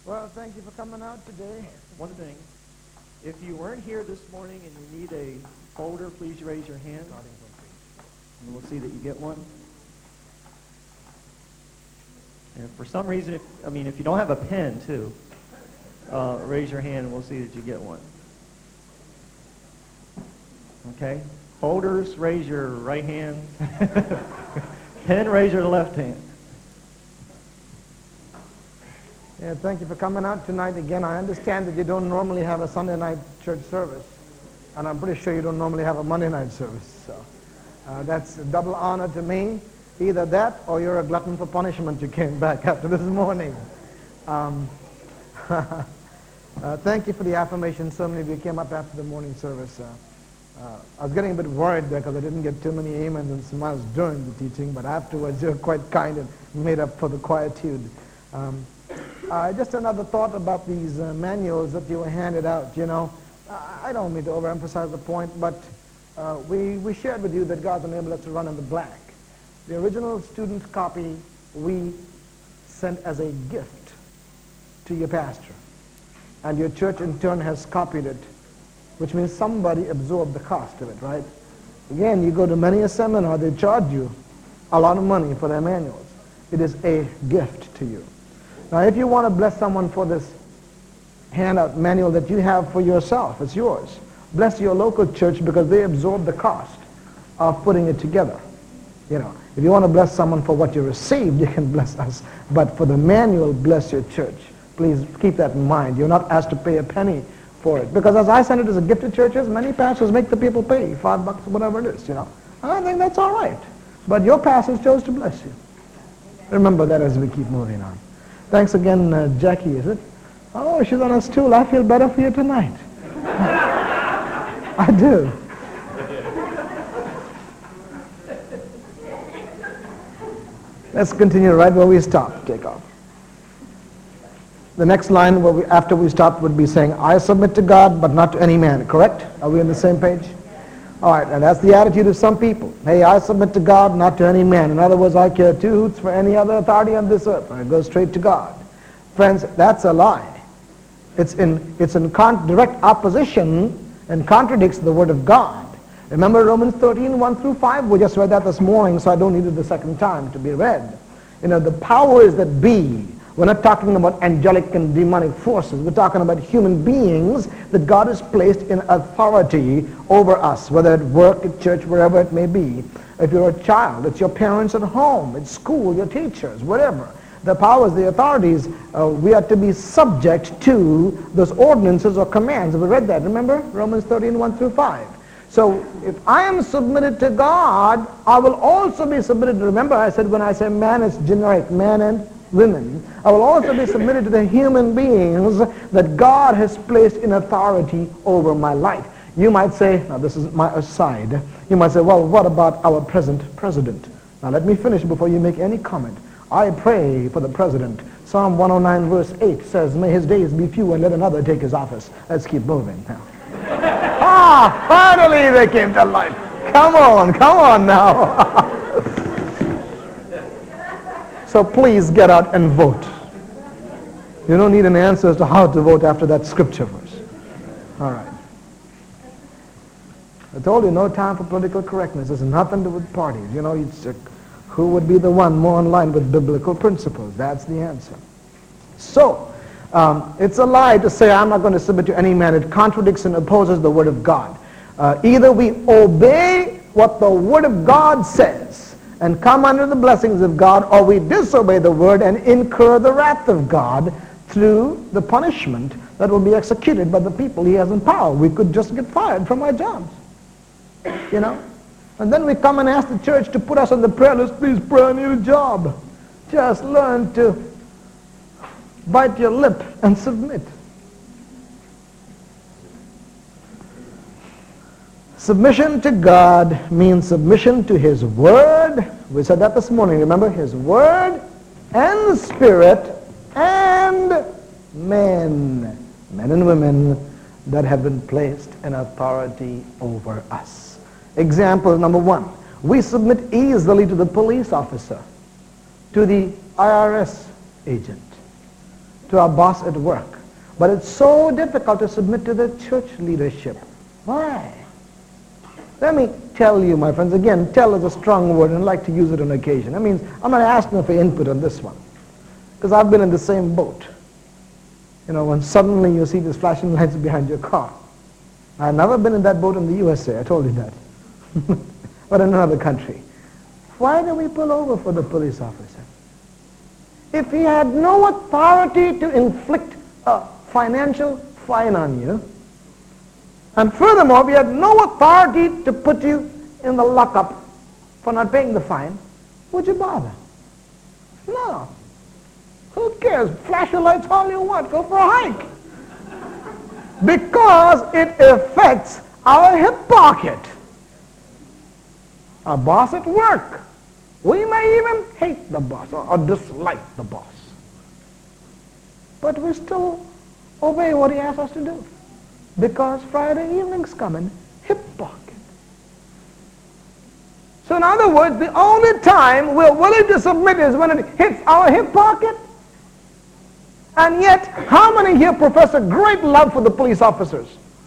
Well, thank you for coming out today. One thing, if you weren't here this morning and you need a folder, please raise your hand, and we'll see that you get one. And for some reason, if you don't have a pen, too, raise your hand and we'll see that you get one. Okay? Folders, raise your right hand. Pen, raise your left hand. Yeah, thank you for coming out tonight again. I understand that you don't normally have a Sunday night church service, and I'm pretty sure you don't normally have a Monday night service. So that's a double honor to me. Either that or you're a glutton for punishment. You came back after this morning. Thank you for the affirmation. So many of you came up after the morning service. I was getting a bit worried because I didn't get too many amens and smiles during the teaching, but afterwards you're quite kind and made up for the quietude. Just another thought about these manuals that you were handed out. You know, I don't mean to overemphasize the point, but we shared with you that God's enabled us to run in the black. The original student's copy we sent as a gift to your pastor, and your church in turn has copied it, which means somebody absorbed the cost of it, right? Again, you go to many a seminar, they charge you a lot of money for their manuals. It is a gift to you. Now, if you want to bless someone for this handout manual that you have for yourself, it's yours. Bless your local church because they absorb the cost of putting it together. You know, if you want to bless someone for what you received, you can bless us. But for the manual, bless your church. Please keep that in mind. You're not asked to pay a penny for it. Because as I send it as a gift to churches, many pastors make the people pay $5, whatever it is, you know. I think that's all right. But your pastors chose to bless you. Remember that as we keep moving on. Thanks again, Jackie, is it? Oh, she's on a stool. I feel better for you tonight. I do. Let's continue right where we stopped. Take off. The next line after we stopped would be saying, I submit to God, but not to any man. Correct? Are we on the same page? All right, and that's the attitude of some people. Hey, I submit to God, not to any man. In other words, I care two hoots for any other authority on this earth. I go straight to God. Friends, that's a lie. It's in direct opposition and contradicts the Word of God. Remember Romans 13, 1 through 5? We just read that this morning, so I don't need it the second time to be read. You know, the powers that be. We're not talking about angelic and demonic forces. We're talking about human beings that God has placed in authority over us, whether at work, at church, wherever it may be. If you're a child, it's your parents at home, at school, your teachers, whatever. The powers, the authorities, we are to be subject to those ordinances or commands. We read that, remember? Romans 13, 1 through 5. So if I am submitted to God, I will also be submitted. Remember, I said when I say man, it's generic, man and women. I will also be submitted to the human beings that God has placed in authority over my life. You might say, now this is my aside, you might say, well, what about our present president? Now let me finish before you make any comment. I pray for the president. Psalm 109 verse 8 says, may his days be few and let another take his office. Let's keep moving now. Finally they came to life. Come on now. So please get out and vote. You don't need an answer as to how to vote after that scripture verse. All right. I told you, no time for political correctness. There's nothing to do with parties. You know, who would be the one more in line with biblical principles? That's the answer. So, it's a lie to say I'm not going to submit to any man. It contradicts and opposes the Word of God. Either we obey what the Word of God says and come under the blessings of God, or we disobey the Word and incur the wrath of God through the punishment that will be executed by the people He has in power. We could just get fired from our jobs, you know. And then we come and ask the church to put us on the prayer list. Please pray, I need a job. Just learn to bite your lip and submit. Submission to God means submission to His Word. We said that this morning, remember? His Word and the Spirit and men and women that have been placed in authority over us. Example number one, we submit easily to the police officer, to the IRS agent. to our boss at work. But it's so difficult to submit to the church leadership. Why? Let me tell you, my friends, again, tell is a strong word and I like to use it on occasion. That means I'm not asking for input on this one, because I've been in the same boat. You know, when suddenly you see these flashing lights behind your car. I've never been in that boat in the USA, I told you that. But in another country. Why do we pull over for the police officer? If he had no authority to inflict a financial fine on you, and furthermore, if he had no authority to put you in the lockup for not paying the fine, would you bother? No. Who cares? Flash your lights all you want. Go for a hike. Because it affects our hip pocket. Our boss at work. We may even hate the boss or dislike the boss. But we still obey what he asks us to do. Because Friday evening's coming, hip pocket. So in other words, the only time we're willing to submit is when it hits our hip pocket. And yet, how many here profess a great love for the police officers?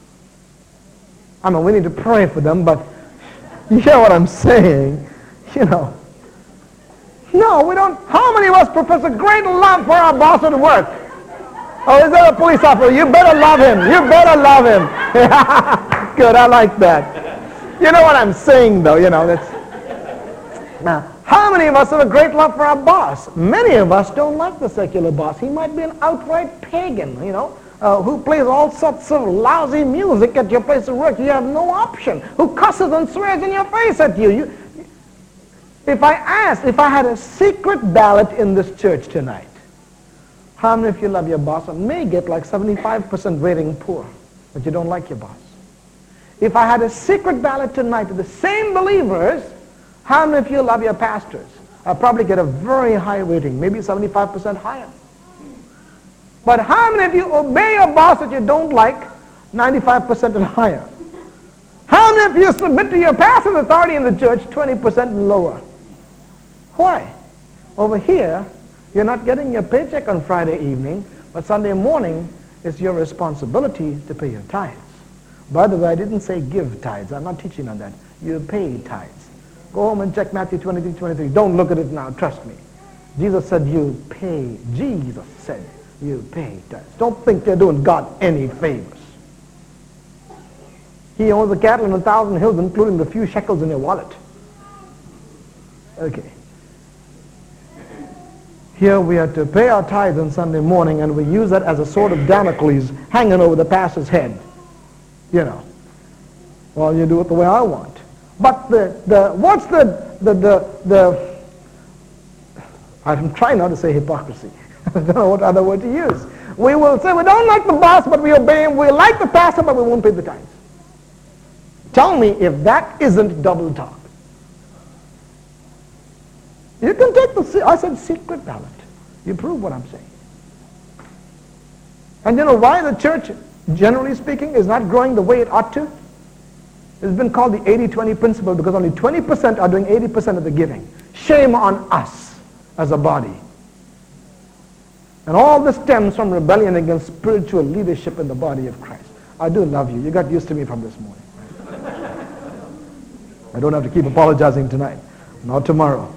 I mean, we need to pray for them, but you hear what I'm saying? You know. No, we don't. How many of us profess a great love for our boss at work? Oh, is that a police officer? You better love him. You better love him. Good, I like that. You know what I'm saying, though, you know. Now, how many of us have a great love for our boss? Many of us don't like the secular boss. He might be an outright pagan, you know, who plays all sorts of lousy music at your place of work. You have no option. Who cusses and swears in your face at you. If I had a secret ballot in this church tonight, how many of you love your boss? I may get like 75% rating poor, but you don't like your boss. If I had a secret ballot tonight to the same believers, how many of you love your pastors? I'll probably get a very high rating, maybe 75% higher. But how many of you obey your boss that you don't like? 95% and higher. How many of you submit to your pastor's authority in the church? 20% lower. Why? Over here, you're not getting your paycheck on Friday evening, but Sunday morning it's your responsibility to pay your tithes. By the way, I didn't say give tithes. I'm not teaching on that. You pay tithes. Go home and check Matthew 23:23. Don't look at it now, trust me. Jesus said you pay. Jesus said you pay tithes. Don't think you're doing God any favors. He owns the cattle on 1,000 hills, including the few shekels in your wallet. Okay. Here we are to pay our tithes on Sunday morning, and we use that as a sword of Damocles hanging over the pastor's head. You know. Well, you do it the way I want. But I'm trying not to say hypocrisy. I don't know what other word to use. We will say we don't like the boss, but we obey him. We like the pastor, but we won't pay the tithes. Tell me if that isn't double talk. You can take I said secret ballot. You prove what I'm saying. And you know why the church, generally speaking, is not growing the way it ought to? It's been called the 80-20 principle because only 20% are doing 80% of the giving. Shame on us as a body. And all this stems from rebellion against spiritual leadership in the body of Christ. I do love you. You got used to me from this morning. I don't have to keep apologizing tonight. Not tomorrow.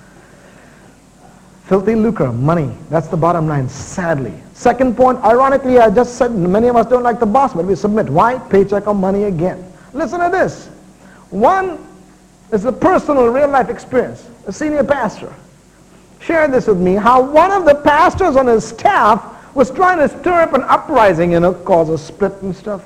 Filthy lucre, money. That's the bottom line, sadly. Second point, ironically, I just said many of us don't like the boss, but we submit. Why? Paycheck or money again. Listen to this. One is a personal real-life experience. A senior pastor shared this with me, how one of the pastors on his staff was trying to stir up an uprising, cause a split and stuff.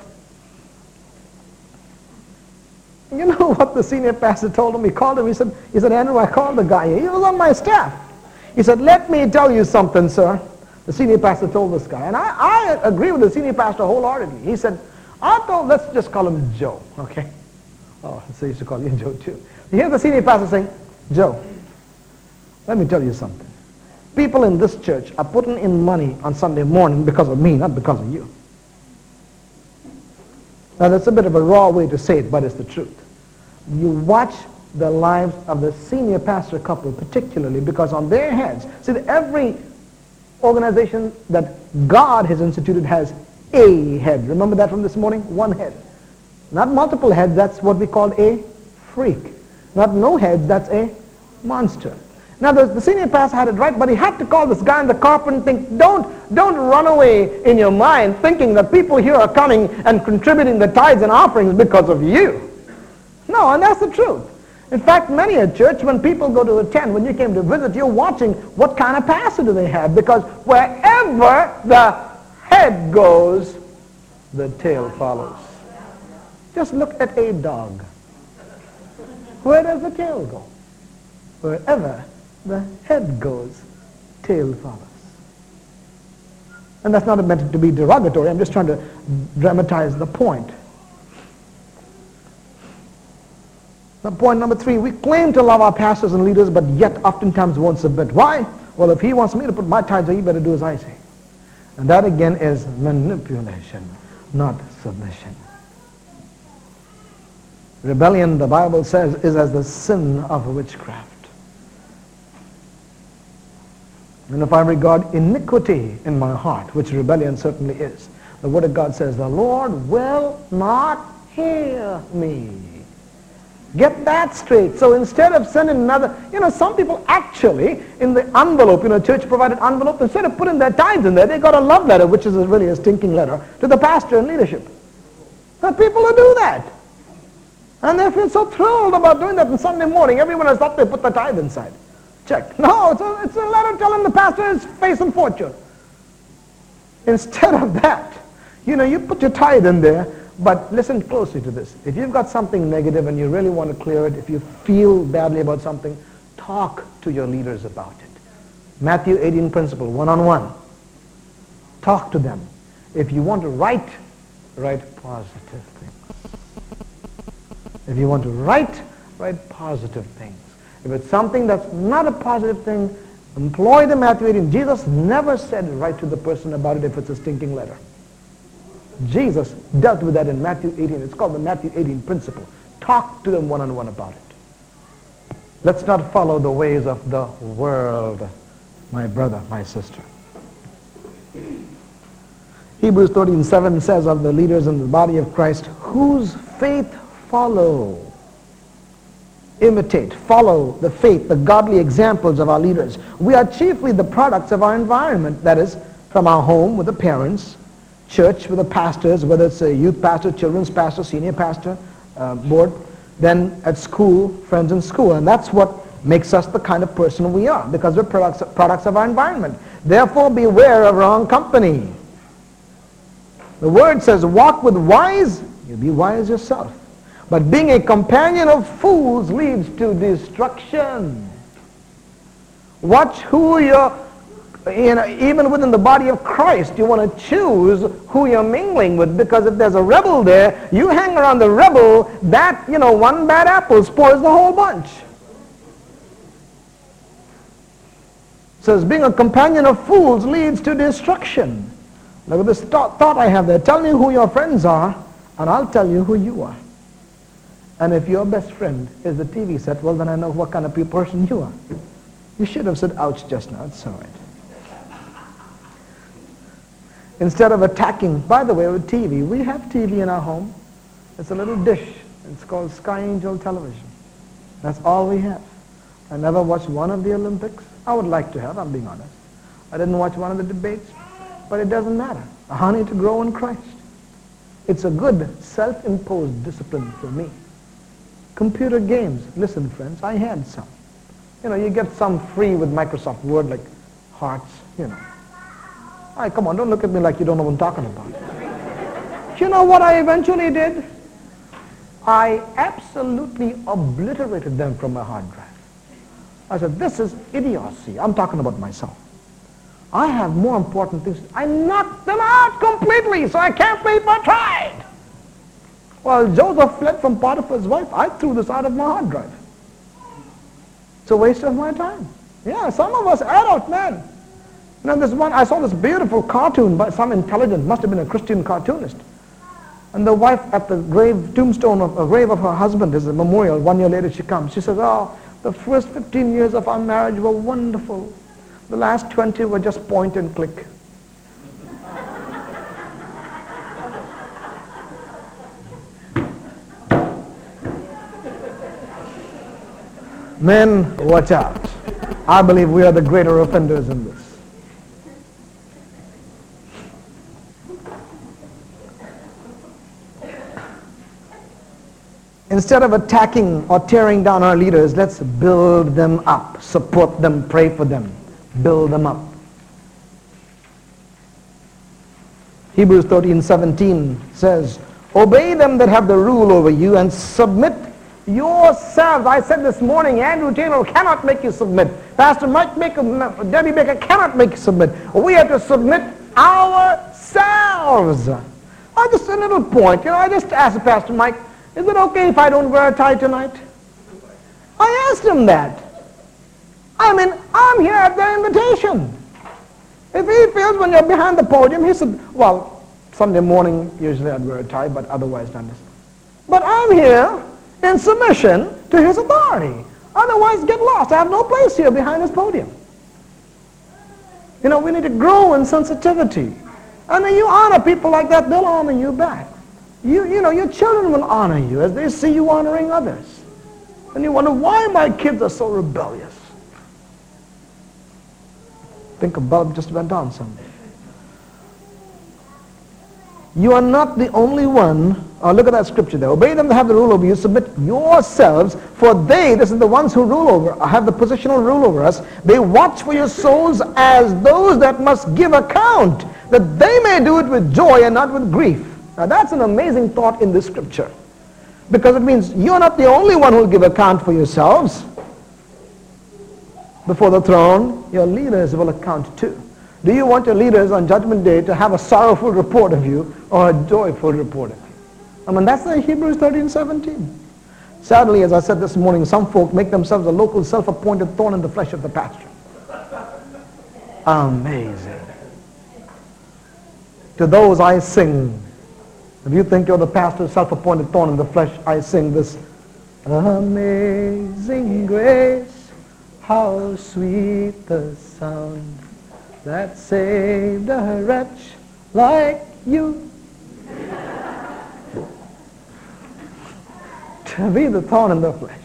You know what the senior pastor told him? He called him, he said, Andrew, I called the guy here. He was on my staff. He said, let me tell you something, sir. The senior pastor told this guy. And I agree with the senior pastor wholeheartedly. He said, let's just call him Joe, okay? Oh, so I used to call you Joe too. Here's the senior pastor saying, Joe, let me tell you something. People in this church are putting in money on Sunday morning because of me, not because of you. Now that's a bit of a raw way to say it, but it's the truth. You watch the lives of the senior pastor couple particularly, because on their heads, see, every organization that God has instituted has a head. Remember that from this morning? One head. Not multiple heads, that's what we call a freak. Not no heads, that's a monster. Now the senior pastor had it right, but he had to call this guy in the carpet and think, don't run away in your mind thinking that people here are coming and contributing the tithes and offerings because of you. No, and that's the truth. In fact, many a church, when people go to attend, when you came to visit, you're watching what kind of pastor do they have, because wherever the head goes, the tail follows. Just look at a dog. Where does the tail go? Wherever the head goes, tail follows. And that's not meant to be derogatory. I'm just trying to dramatize the point. Now, point number 3, we claim to love our pastors and leaders, but yet oftentimes won't submit. Why? Well, if he wants me to put my tithes, he better do as I say. And that again is manipulation, not submission. Rebellion, the Bible says, is as the sin of witchcraft. And if I regard iniquity in my heart, which rebellion certainly is, the Word of God says, the Lord will not hear me. Get that straight. So instead of sending another, some people actually, in the envelope, church provided envelope, instead of putting their tithes in there, they got a love letter, which is really a stinking letter, to the pastor and leadership. There are people who do that. And they feel so thrilled about doing that on Sunday morning. Everyone has thought they put the tithe inside. Check. No, it's a letter telling the pastor his face and fortune. Instead of that, you put your tithe in there, but listen closely to this. If you've got something negative and you really want to clear it, if you feel badly about something, talk to your leaders about it. Matthew 18 principle, one-on-one. Talk to them. If you want to write positive things. If you want to write positive things. If it's something that's not a positive thing, employ the Matthew 18. Jesus never said write to the person about it if it's a stinking letter. Jesus dealt with that in Matthew 18. It's called the Matthew 18 principle. Talk to them one-on-one about it. Let's not follow the ways of the world, my brother, my sister. Hebrews 13:7 says of the leaders in the body of Christ, whose faith follow. Imitate, follow the faith, the godly examples of our leaders. We are chiefly the products of our environment, that is, from our home with the parents, church with the pastors, whether it's a youth pastor, children's pastor, senior pastor, board, then at school, friends in school. And that's what makes us the kind of person we are, because we're products of our environment. Therefore, beware of wrong company. The word says, walk with wise, you'll be wise yourself. But being a companion of fools leads to destruction. Watch who you're, even within the body of Christ, you want to choose who you're mingling with, because if there's a rebel there, you hang around the rebel, that, one bad apple spoils the whole bunch. It says, being a companion of fools leads to destruction. Look at this thought I have there. Tell me who your friends are, and I'll tell you who you are. And if your best friend is the TV set, well, then I know what kind of person you are. You should have said, ouch, just now. It's all right. Instead of attacking, by the way, with TV, we have TV in our home. It's a little dish. It's called Sky Angel Television. That's all we have. I never watched one of the Olympics. I would like to have, I'm being honest. I didn't watch one of the debates, but it doesn't matter. I need to grow in Christ. It's a good self-imposed discipline for me. Computer games. Listen, friends, I had some. You get some free with Microsoft Word, like Hearts, come on, don't look at me like you don't know what I'm talking about. You know what I eventually did? I absolutely obliterated them from my hard drive. I said, this is idiocy. I'm talking about myself. I have more important things. I knocked them out completely, so I can't sleep or tried. Well, Joseph fled from Potiphar's wife. I threw this out of my hard drive. It's a waste of my time. Yeah, some of us adult men. I saw this beautiful cartoon by some intelligent, must have been a Christian cartoonist. And the wife at the tombstone of a grave of her husband is a memorial. 1 year later she comes. She says, oh, the first 15 years of our marriage were wonderful. The last 20 were just point and click. Men, watch out. I believe we are the greater offenders in this. Instead of attacking or tearing down our leaders, let's build them up, support them, pray for them, build them up. Hebrews 13:17 says, obey them that have the rule over you and submit yourselves. I said this morning, Andrew Taylor cannot make you submit. Pastor Mike Baker, Debbie Baker cannot make you submit. We have to submit ourselves. Just a little point. I just asked Pastor Mike, is it okay if I don't wear a tie tonight? I asked him that. I'm here at their invitation. If he feels when you're behind the podium, he said, well, Sunday morning, usually I'd wear a tie, but otherwise not. But I'm here in submission to his authority. Otherwise, get lost. I have no place here behind this podium. We need to grow in sensitivity. And when you honor people like that, they'll honor you back. Your children will honor you as they see you honoring others. And you wonder why my kids are so rebellious. I think a bulb just went on somewhere. You are not the only one. Look at that scripture there. Obey them that have the rule over you. Submit yourselves, for they, this is the ones who rule over, have the positional rule over us. They watch for your souls as those that must give account, that they may do it with joy and not with grief. Now that's an amazing thought in this scripture, because it means you're not the only one who will give account for yourselves. Before the throne, your leaders will account too. Do you want your leaders on Judgment Day to have a sorrowful report of you or a joyful report of you? That's the Hebrews 13:17. Sadly, as I said this morning, some folk make themselves a local self-appointed thorn in the flesh of the pastor. Amazing. To those I sing. If you think you're the pastor's self-appointed thorn in the flesh, I sing this. Amazing grace, how sweet the sound that saved a wretch like you. To be the thorn in the flesh.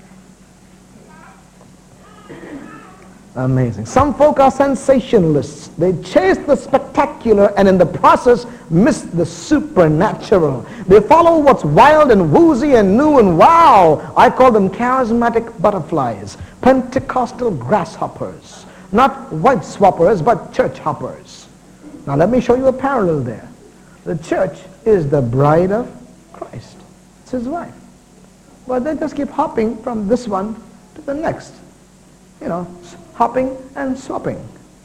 Amazing. Some folk are sensationalists. They chase the spectacular and in the process miss the supernatural. They follow what's wild and woozy and new and wow. I call them charismatic butterflies, Pentecostal grasshoppers. Not white swappers, but church hoppers. Now let me show you a parallel there. The church is the bride of Christ. It's his wife. But they just keep hopping from this one to the next. Hopping and swapping.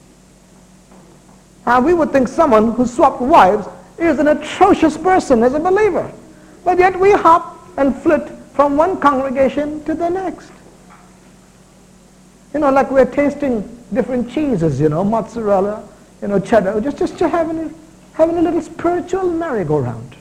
We would think someone who swapped wives is an atrocious person as a believer. But yet we hop and flit from one congregation to the next. Like we're tasting different cheeses, mozzarella, cheddar, just having a little spiritual merry-go-round.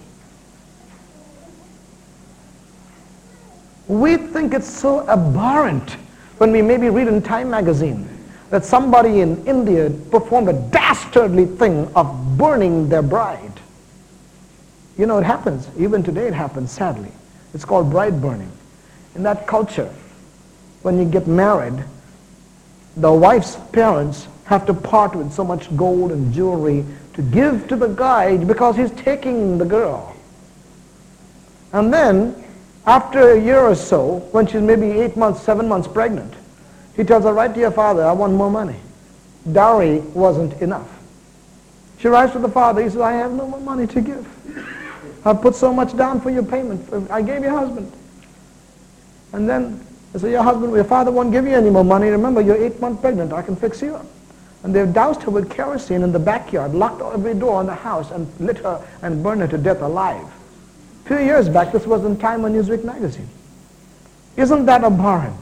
We think it's so abhorrent when we maybe read in Time magazine that somebody in India performed a dastardly thing of burning their bride. It happens. Even today it happens, sadly. It's called bride burning. In that culture, when you get married, the wife's parents have to part with so much gold and jewelry to give to the guy because he's taking the girl. And then, after a year or so, when she's maybe 8 months, 7 months pregnant, he tells her, write to your father, I want more money. Dowry wasn't enough. She writes to the father, he says, I have no more money to give. I've put so much down for your payment. I gave your husband. And then they say, your father won't give you any more money. Remember, you're 8 months pregnant. I can fix you up. And they've doused her with kerosene in the backyard, locked every door in the house, and lit her and burned her to death alive. A few years back, this was in Time on Newsweek magazine. Isn't that abhorrent?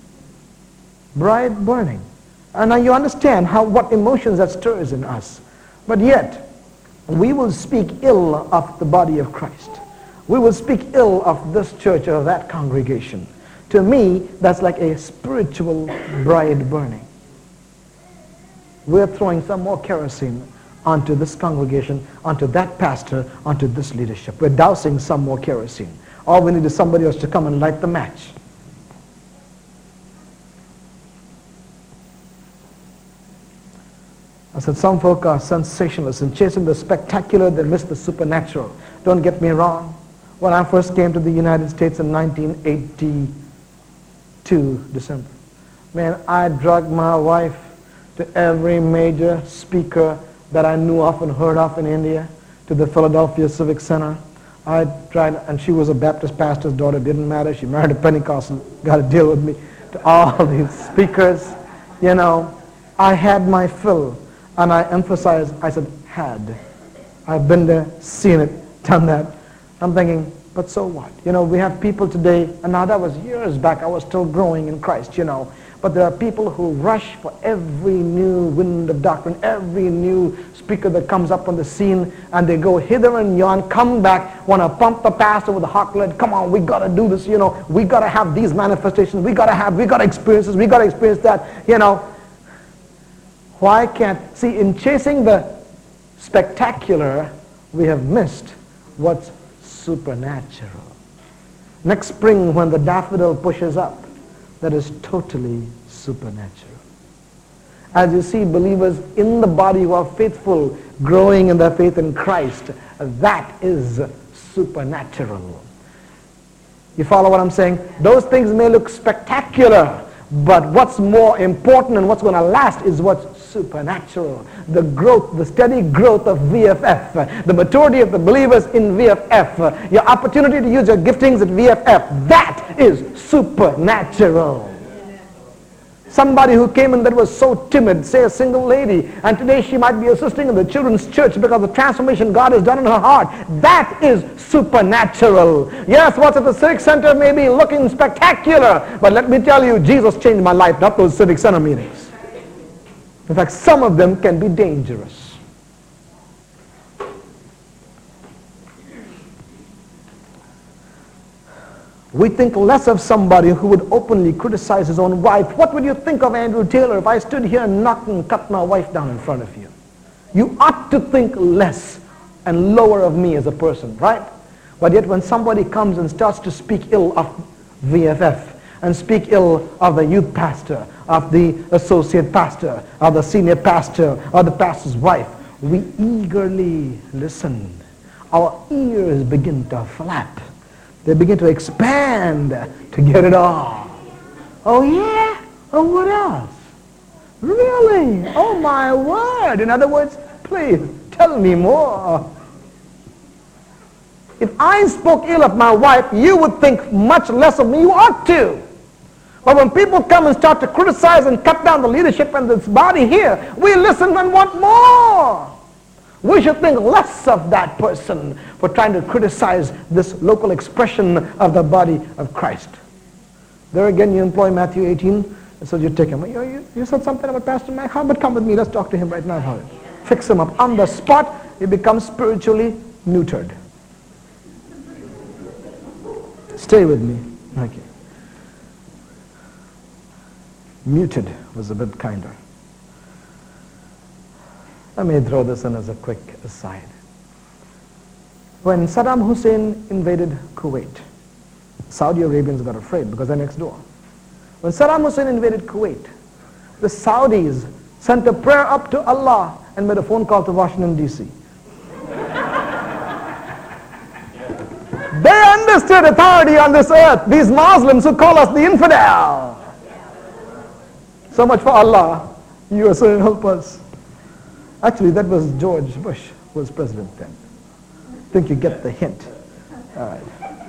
Bride burning. And now you understand what emotions that stirs in us. But yet, we will speak ill of the body of Christ. We will speak ill of this church or that congregation. To me, that's like a spiritual bride burning. we're throwing some more kerosene onto this congregation, onto that pastor, onto this leadership. We're dousing some more kerosene. All we need is somebody else to come and light the match. I said some folk are sensationalists and chasing the spectacular, they miss the supernatural. Don't get me wrong. When I first came to the United States in 1982, December, man, I dragged my wife to every major speaker that I knew of and heard of in India, to the Philadelphia Civic Center. I tried, and she was a Baptist pastor's daughter, didn't matter. She married a Pentecostal, got to deal with me. To all these speakers, you know, I had my fill. And I emphasized, I said, had. I've been there, seen it, done that. I'm thinking, but so what? You know, we have people today, and now that was years back, I was still growing in Christ, you know. But there are people who rush for every new wind of doctrine, every new speaker that comes up on the scene, and they go hither and yon, come back, want to pump the pastor with a hot lead. Come on, we got to do this, you know. We got to have these manifestations. We got to experience this. We got to experience that, you know. Why can't, see, in chasing the spectacular, we have missed what's supernatural. Next spring, when the daffodil pushes up, that is totally supernatural. As you see believers in the body who are faithful, growing in their faith in Christ, that is supernatural. You follow what I'm saying? Those things may look spectacular, but what's more important and what's going to last is what's supernatural. The growth, the steady growth of VFF, the maturity of the believers in VFF, your opportunity to use your giftings at VFF, that is supernatural. Somebody who came in that was so timid, say a single lady, and today she might be assisting in the children's church because of the transformation God has done in her heart. That is supernatural. Yes, what's at the Civic Center may be looking spectacular, but let me tell you, Jesus changed my life, not those Civic Center meetings. In fact, some of them can be dangerous. We think less of somebody who would openly criticize his own wife. What would you think of Andrew Taylor if I stood here and knocked and cut my wife down in front of you? You ought to think less and lower of me as a person, right? But yet when somebody comes and starts to speak ill of VFF, and speak ill of the youth pastor, of the associate pastor, of the senior pastor, or the pastor's wife, we eagerly listen. Our ears begin to flap. They begin to expand to get it all. Oh yeah? Oh, what else? Really? Oh my word. In other words, please tell me more. If I spoke ill of my wife, you would think much less of me. You ought to. But when people come and start to criticize and cut down the leadership and this body here, we listen and want more. We should think less of that person for trying to criticize this local expression of the body of Christ. There again, you employ Matthew 18, and so you take him. You said something about Pastor Mike? How about come with me? Let's talk to him right now. Fix him up. On the spot, he becomes spiritually neutered. Stay with me. Okay. Muted was a bit kinder. Let me throw this in as a quick aside. When Saddam Hussein invaded Kuwait, Saudi Arabians got afraid because they're next door. When Saddam Hussein invaded Kuwait, the Saudis sent a prayer up to Allah and made a phone call to Washington, D.C. They understood authority on this earth, these Muslims who call us the infidel. So much for Allah. USA help us. Actually, that was George Bush who was president then. I think you get the hint. All right.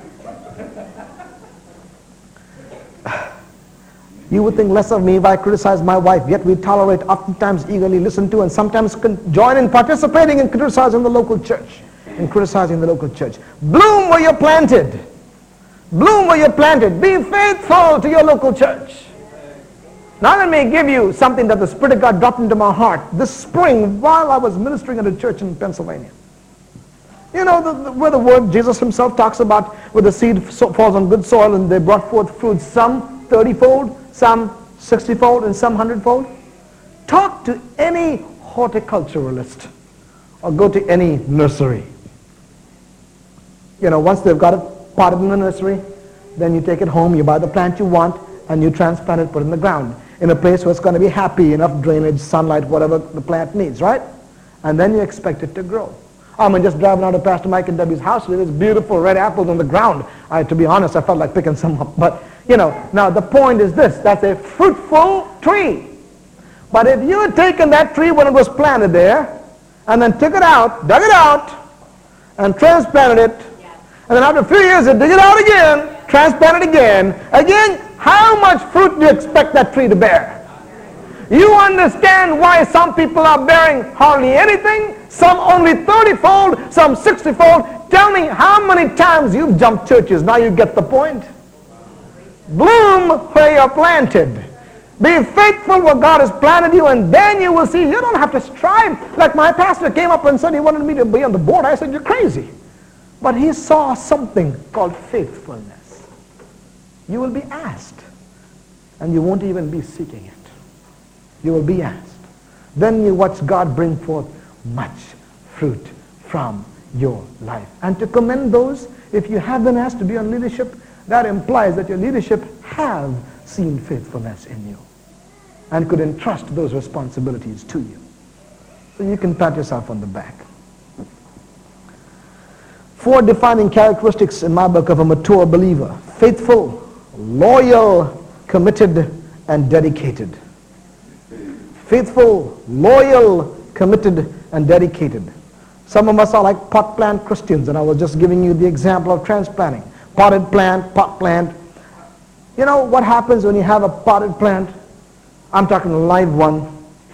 You would think less of me if I criticize my wife, yet we tolerate, oftentimes eagerly listen to, and sometimes join in participating in criticizing the local church. Bloom where you're planted. Bloom where you're planted. Be faithful to your local church. Now let me give you something that the Spirit of God dropped into my heart this spring while I was ministering at a church in Pennsylvania. You know, where the word Jesus himself talks about where the seed falls on good soil and they brought forth fruit, some 30-fold, some 60-fold, and some 100-fold. Talk to any horticulturalist or go to any nursery. Once they've got it potted in the nursery, then you take it home, you buy the plant you want, and you transplant it, put it in the ground, in a place where it's going to be happy, enough drainage, sunlight, whatever the plant needs, right? And then you expect it to grow. Just driving out of Pastor Mike and Debbie's house, there's beautiful red apples on the ground. To be honest, I felt like picking some up. But, now the point is this, that's a fruitful tree. But if you had taken that tree when it was planted there, and then took it out, dug it out, and transplanted it, and then after a few years you dig it out again, transplant it again, how much fruit do you expect that tree to bear? You understand why some people are bearing hardly anything, some only 30-fold, some 60-fold. Tell me how many times you've jumped churches. Now you get the point. Bloom where you're planted. Be faithful where God has planted you, and then you will see. You don't have to strive. Like my pastor came up and said he wanted me to be on the board. I said, you're crazy. But he saw something called faithfulness. You will be asked, and you won't even be seeking it. You will be asked. Then you watch God bring forth much fruit from your life. And to commend those, if you have been asked to be on leadership, that implies that your leadership have seen faithfulness in you and could entrust those responsibilities to you. So you can pat yourself on the back. 4 defining characteristics in my book of a mature believer: faithful, loyal, committed, and dedicated. Faithful, loyal, committed, and dedicated. Some of us are like pot plant Christians, and I was just giving you the example of transplanting. Potted plant, pot plant. You know what happens when you have a potted plant? I'm talking a live one,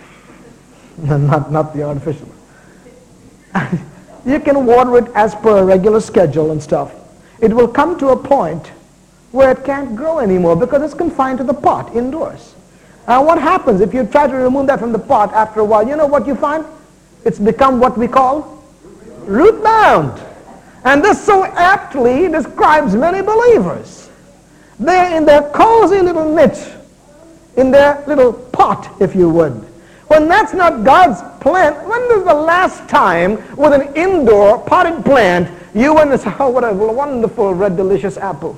not the artificial one. You can water it as per a regular schedule and stuff. It will come to a point where it can't grow anymore because it's confined to the pot indoors. And what happens if you try to remove that from the pot after a while? You know what you find? It's become what we call root bound. And this so aptly describes many believers. They're in their cozy little niche, in their little pot, if you would. When that's not God's plant, when was the last time with an indoor potted plant you went and said, oh, what a wonderful red delicious apple?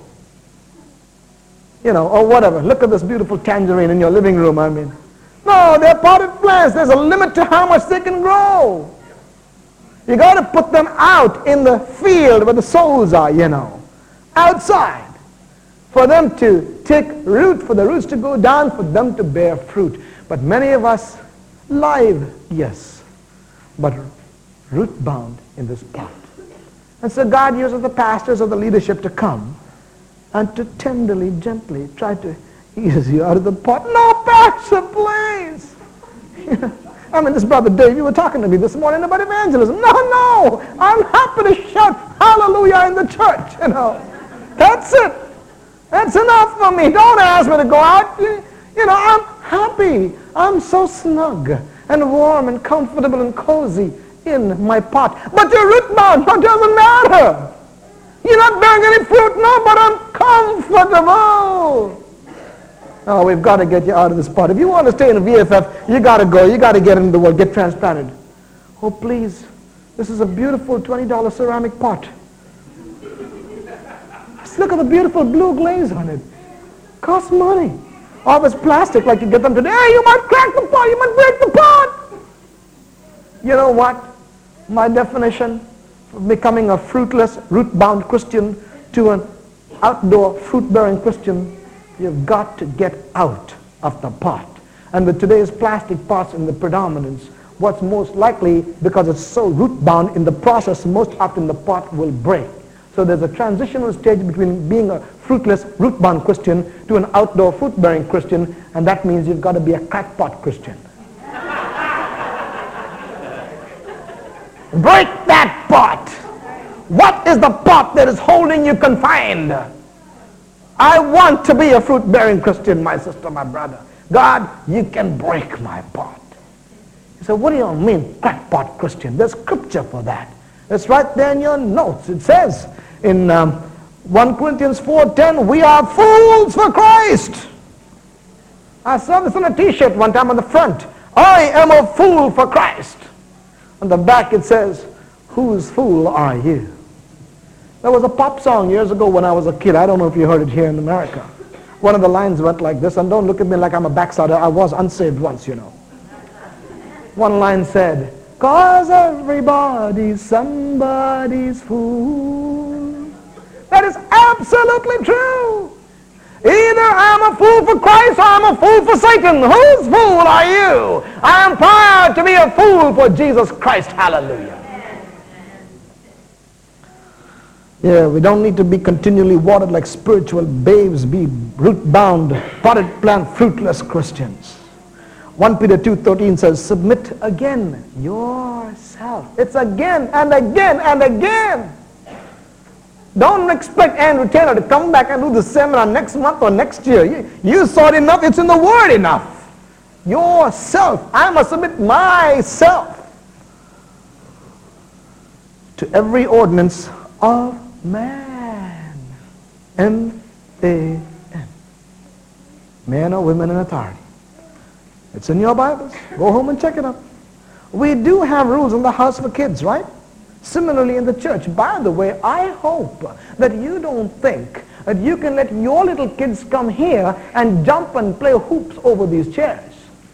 Or whatever. Look at this beautiful tangerine in your living room, No, they're potted plants. There's a limit to how much they can grow. You got to put them out in the field where the souls are, outside, for them to take root, for the roots to go down, for them to bear fruit. But many of us, live, yes, but root bound in this pot. And so God uses the pastors or the leadership to come and to tenderly, gently try to ease you out of the pot. No, Pastor, please. This brother Dave, you were talking to me this morning about evangelism. No, I'm happy to shout hallelujah in the church, That's it. That's enough for me. Don't ask me to go out. I'm happy. I'm so snug and warm and comfortable and cozy in my pot. But you're root bound. It doesn't matter. You're not bearing any fruit. No, but I'm comfortable. Oh, we've got to get you out of this pot. If you want to stay in VFF, you got to go. You got to get into the world. Get transplanted. Oh, please. This is a beautiful $20 ceramic pot. Just look at the beautiful blue glaze on it. Costs money. All this plastic, like you get them today. Hey, you might crack the pot. You might break the pot. You know what? My definition of becoming a fruitless, root-bound Christian to an outdoor, fruit-bearing Christian, you've got to get out of the pot. And with today's plastic pots in the predominance, what's most likely, because it's so root-bound in the process, most often the pot will break. So there's a transitional stage between being a fruitless, root-bound Christian to an outdoor, fruit-bearing Christian, and that means you've got to be a crackpot Christian. Break that pot. What is the pot that is holding you confined? I want to be a fruit-bearing Christian, my sister, my brother. God, you can break my pot. You say, what do you mean, crackpot Christian? There's scripture for that. It's right there in your notes. It says in 1 Corinthians 4:10, we are fools for Christ. I saw this on a t-shirt one time on the front. I am a fool for Christ. On the back it says, whose fool are you? There was a pop song years ago when I was a kid. I don't know if you heard it here in America. One of the lines went like this, and don't look at me like I'm a backslider. I was unsaved once, you know. One line said, cause everybody's somebody's fool. That is absolutely true. Either I'm a fool for Christ or I'm a fool for Satan. Whose fool are you? I am proud to be a fool for Jesus Christ. Hallelujah. Yeah, we don't need to be continually watered like spiritual babes, be root-bound, potted plant, fruitless Christians. 1 Peter 2:13 says, submit again yourself. It's again and again and again. Don't expect Andrew Taylor to come back and do the seminar next month or next year. You saw it enough. It's in the Word enough. Yourself. I must submit myself to every ordinance of man. M-A-N. Men or women in authority. It's in your Bibles. Go home and check it out. We do have rules in the house for kids, right? Similarly in the church. By the way, I hope that you don't think that you can let your little kids come here and jump and play hoops over these chairs.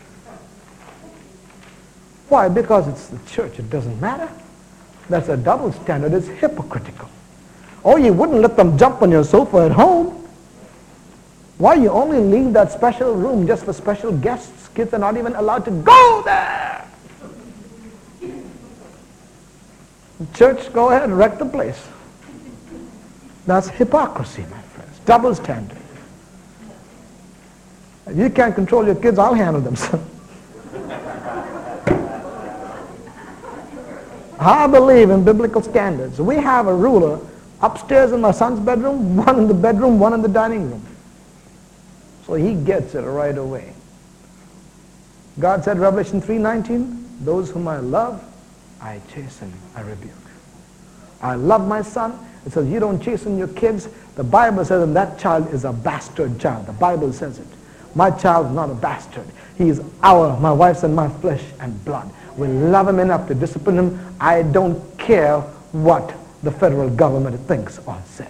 Why? Because it's the church. It doesn't matter. That's a double standard. It's hypocritical. Oh, you wouldn't let them jump on your sofa at home. Why? You only leave that special room just for special guests. Kids are not even allowed to go there. Church, go ahead and wreck the place. That's hypocrisy, my friends. Double standard. If you can't control your kids, I'll handle them. I believe in biblical standards. We have a ruler upstairs in my son's bedroom, one in the bedroom, one in the dining room. So he gets it right away. God said, Revelation 3:19, those whom I love, I chasten, I rebuke. I love my son. It says you don't chasten your kids. The Bible says and that child is a bastard child. The Bible says it. My child is not a bastard. He is my wife's and my flesh and blood. We love him enough to discipline him. I don't care what the federal government thinks or says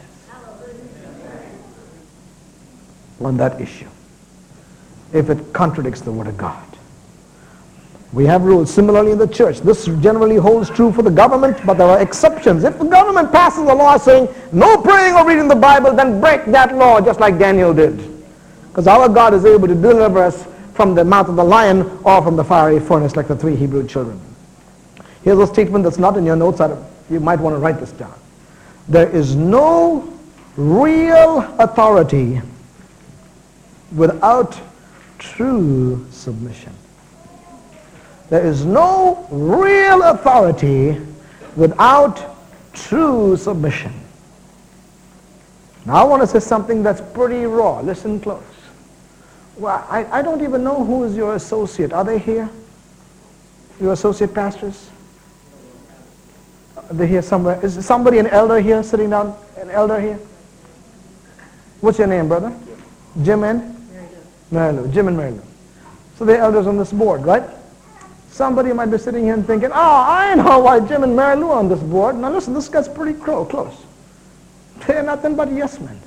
on that issue, if it contradicts the Word of God. We have rules similarly in the church. This generally holds true for the government, but there are exceptions. If the government passes a law saying no praying or reading the Bible, then break that law just like Daniel did. Because our God is able to deliver us from the mouth of the lion or from the fiery furnace like the 3 Hebrew children. Here's a statement that's not in your notes. You might want to write this down. There is no real authority without true submission. There is no real authority without true submission. Now I want to say something that's pretty raw. Listen close. Well, I don't even know who is your associate. Are they here? Your associate pastors? Are they here somewhere? Is somebody an elder here, sitting down? An elder here? What's your name, brother? Jim and? Mary Lou. Jim and Mary Lou. So they're elders on this board, right? Somebody might be sitting here and thinking, oh, I know why Jim and Mary Lou are on this board. Now listen, this guy's pretty close. They're nothing but yes men.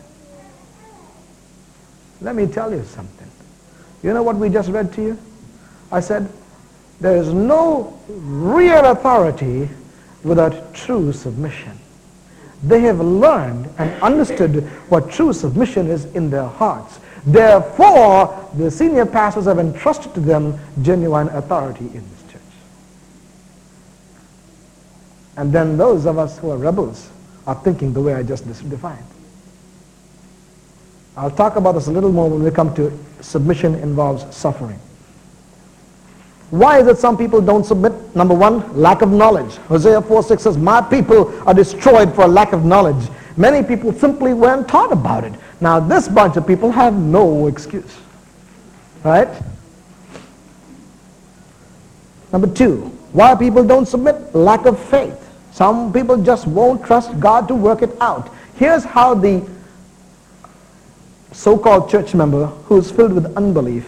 Let me tell you something. You know what we just read to you? I said, there is no real authority without true submission. They have learned and understood what true submission is in their hearts. Therefore, the senior pastors have entrusted to them genuine authority in this church. And then those of us who are rebels are thinking the way I just defined. I'll talk about this a little more when we come to submission involves suffering. Why is it some people don't submit? Number one, lack of knowledge. Hosea 4:6 says, my people are destroyed for lack of knowledge. Many people simply weren't taught about it. Now this bunch of people have no excuse. Right? Number two, why people don't submit? Lack of faith. Some people just won't trust God to work it out. Here's how the so-called church member who's filled with unbelief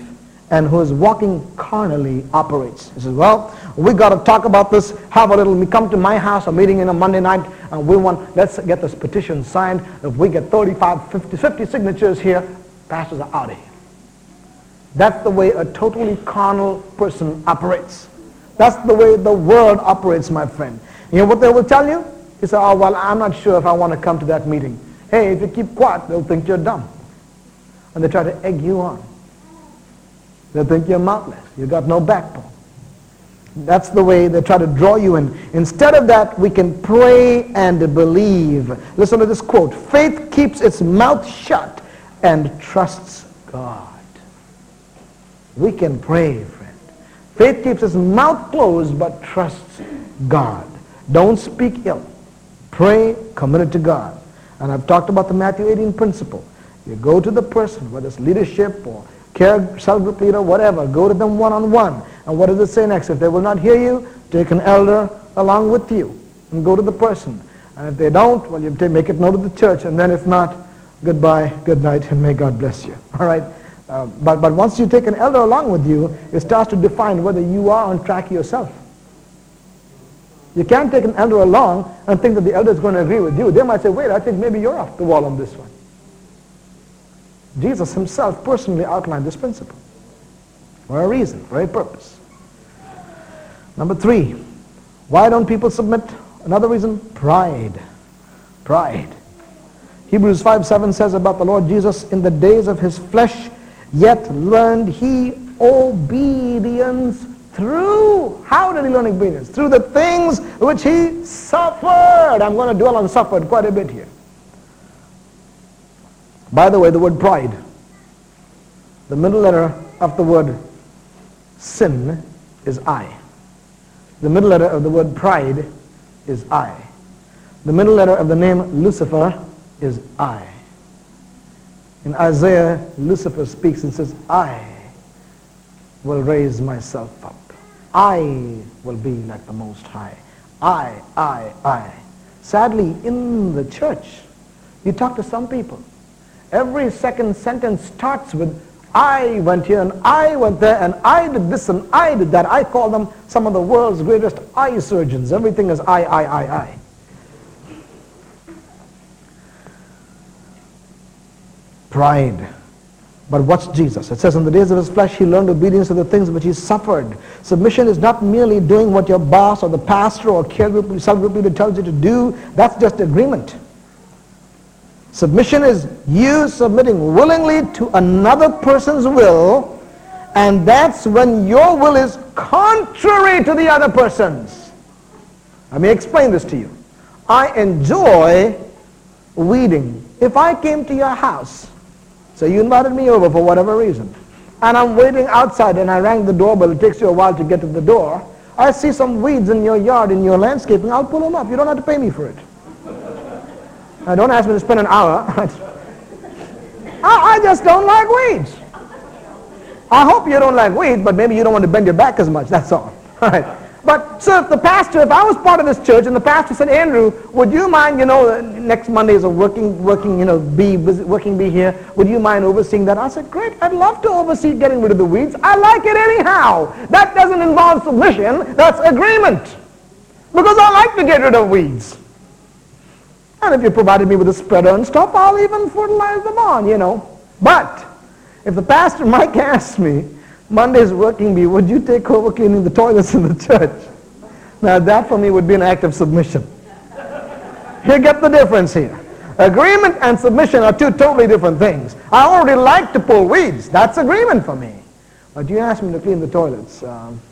and who is walking carnally operates. He says, well, we got to talk about this. How about we come to my house, a meeting in a Monday night, and let's get this petition signed. If we get 35, 50 signatures here, pastors are out of here. That's the way a totally carnal person operates. That's the way the world operates, my friend. You know what they will tell you? You say, oh, well, I'm not sure if I want to come to that meeting. Hey, if you keep quiet, they'll think you're dumb. And they try to egg you on. They'll think you're mouthless. You've got no backbone. That's the way they try to draw you in. Instead of that, we can pray and believe. Listen to this quote. Faith keeps its mouth shut and trusts God. We can pray, friend. Faith keeps its mouth closed but trusts God. Don't speak ill. Pray committed to God. And I've talked about the Matthew 18 principle. You go to the person, whether it's leadership or care, cell group leader, whatever, go to them one-on-one. And what does it say next? If they will not hear you, take an elder along with you and go to the person. And if they don't, well, you make it known to the church. And then if not, goodbye, good night, and may God bless you. All right? But once you take an elder along with you, it starts to define whether you are on track yourself. You can't take an elder along and think that the elder is going to agree with you. They might say, wait, I think maybe you're off the wall on this one. Jesus himself personally outlined this principle for a reason, for a purpose. Number 3, why don't people submit? Another reason, pride. Pride. Hebrews 5:7 says about the Lord Jesus, in the days of his flesh, yet learned he obedience through. How did he learn obedience? Through the things which he suffered. I'm going to dwell on suffered quite a bit here. By the way, the word pride, the middle letter of the word sin is I. The middle letter of the word pride is I. The middle letter of the name Lucifer is I. In Isaiah, Lucifer speaks and says, I will raise myself up. I will be like the Most High. I. Sadly, in the church, you talk to some people, every second sentence starts with, I went here and I went there and I did this and I did that. I call them some of the world's greatest eye surgeons. Everything is I. Pride. But what's Jesus? It says in the days of his flesh he learned obedience to the things which he suffered. Submission is not merely doing what your boss or the pastor or care group, cell group leader tells you to do. That's just agreement. Submission is you submitting willingly to another person's will, and that's when your will is contrary to the other person's. Let me explain this to you. I enjoy weeding. If I came to your house, so you invited me over for whatever reason, and I'm waiting outside and I rang the doorbell, it takes you a while to get to the door, I see some weeds in your yard, in your landscaping, I'll pull them up. You don't have to pay me for it. Now, don't ask me to spend an hour. I just don't like weeds. I hope you don't like weeds, but maybe you don't want to bend your back as much, that's all. All right. But so if I was part of this church and the pastor said, Andrew, would you mind, next Monday is a working bee here, would you mind overseeing that? I said, great, I'd love to oversee getting rid of the weeds. I like it anyhow. That doesn't involve submission, that's agreement. Because I like to get rid of weeds. And if you provided me with a spreader and stuff, I'll even fertilize them on, But if the pastor Mike asked me, Monday's working bee, would you take over cleaning the toilets in the church? Now that for me would be an act of submission. You get the difference here. Agreement and submission are two totally different things. I already like to pull weeds. That's agreement for me. But you ask me to clean the toilets.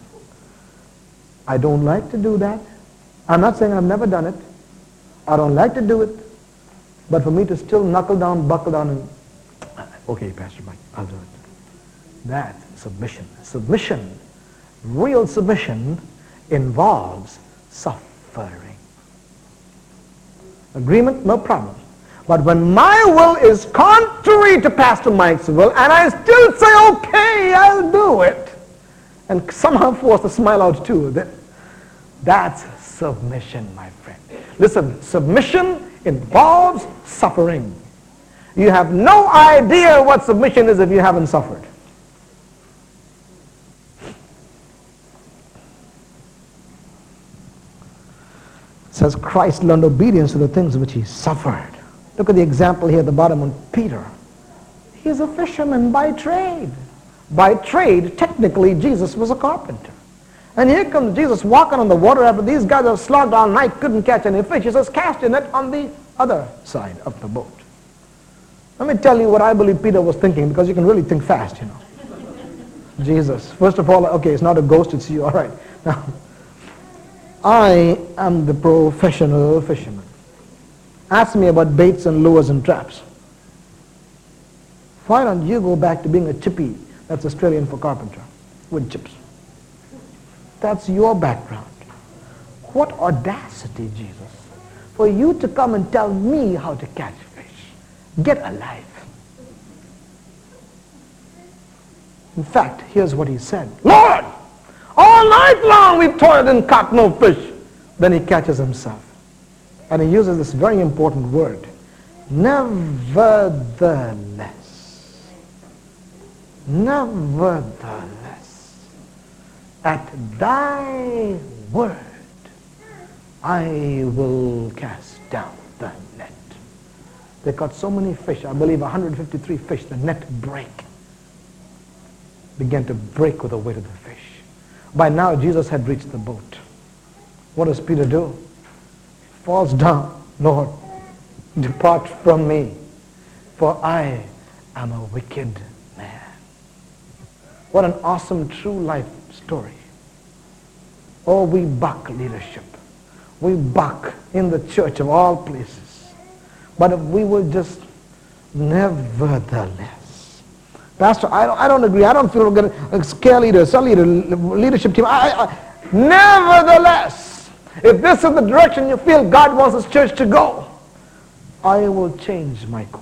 I don't like to do that. I'm not saying I've never done it. I don't like to do it, but for me to still knuckle down, buckle down, and, okay, Pastor Mike, I'll do it. That's submission. Submission, real submission, involves suffering. Agreement, no problem. But when my will is contrary to Pastor Mike's will, and I still say, okay, I'll do it, and somehow force a smile out too, that's submission, my friend. Listen, submission involves suffering. You have no idea what submission is if you haven't suffered. says Christ learned obedience to the things which he suffered. Look at the example here at the bottom on Peter. He is a fisherman by trade. By trade, technically, Jesus was a carpenter. And here comes Jesus walking on the water after these guys have slogged all night, couldn't catch any fish. He says, cast your net on the other side of the boat. Let me tell you what I believe Peter was thinking, because you can really think fast, you know. Jesus, first of all, okay, it's not a ghost, it's you, all right. Now, I am the professional fisherman. Ask me about baits and lures and traps. Why don't you go back to being a chippy, that's Australian for carpenter, with chips? That's your background. What audacity, Jesus, for you to come and tell me how to catch fish. Get a life. In fact, here's what he said. Lord, all night long we've toiled and caught no fish. Then he catches himself. And he uses this very important word. Nevertheless. Nevertheless. At thy word I will cast down the net. They caught so many fish, I believe 153 fish, the net began to break with the weight of the fish. By now Jesus had reached the boat. What does Peter do? Falls down. Lord, depart from me, for I am a wicked man. What an awesome true life story. Oh, we buck leadership. We buck in the church of all places. But if we will just, nevertheless. Pastor, I don't agree. I don't feel we're going to scare leaders, some leadership team. Nevertheless, if this is the direction you feel God wants this church to go, I will change my course.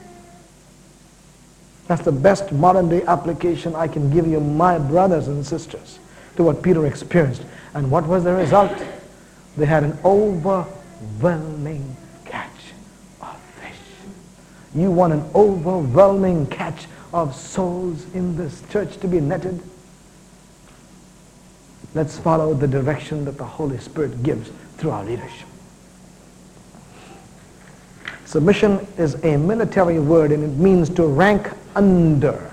That's the best modern day application I can give you, my brothers and sisters, to what Peter experienced. And what was the result? They had an overwhelming catch of fish. You want an overwhelming catch of souls in this church to be netted? Let's follow the direction that the Holy Spirit gives through our leadership. Submission is a military word, and it means to rank under.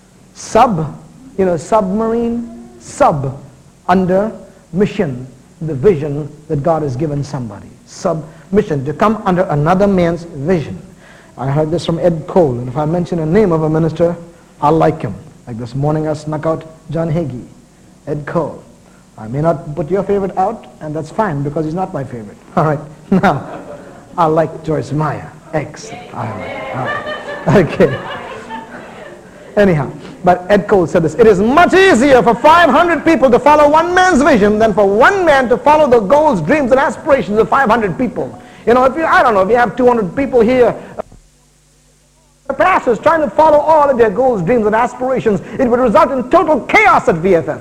Submarine, under, mission, the vision that God has given somebody. Submission, to come under another man's vision. I heard this from Ed Cole, and if I mention a name of a minister, I'll like him. Like this morning I snuck out John Hagee, Ed Cole. I may not put your favorite out, and that's fine, because he's not my favorite. All right, now, I like Joyce Meyer. Excellent. All right. Okay. Anyhow, but Ed Cole said this. It is much easier for 500 people to follow one man's vision than for one man to follow the goals, dreams, and aspirations of 500 people. You know, if you have 200 people here, the pastors trying to follow all of their goals, dreams, and aspirations, it would result in total chaos at VFF.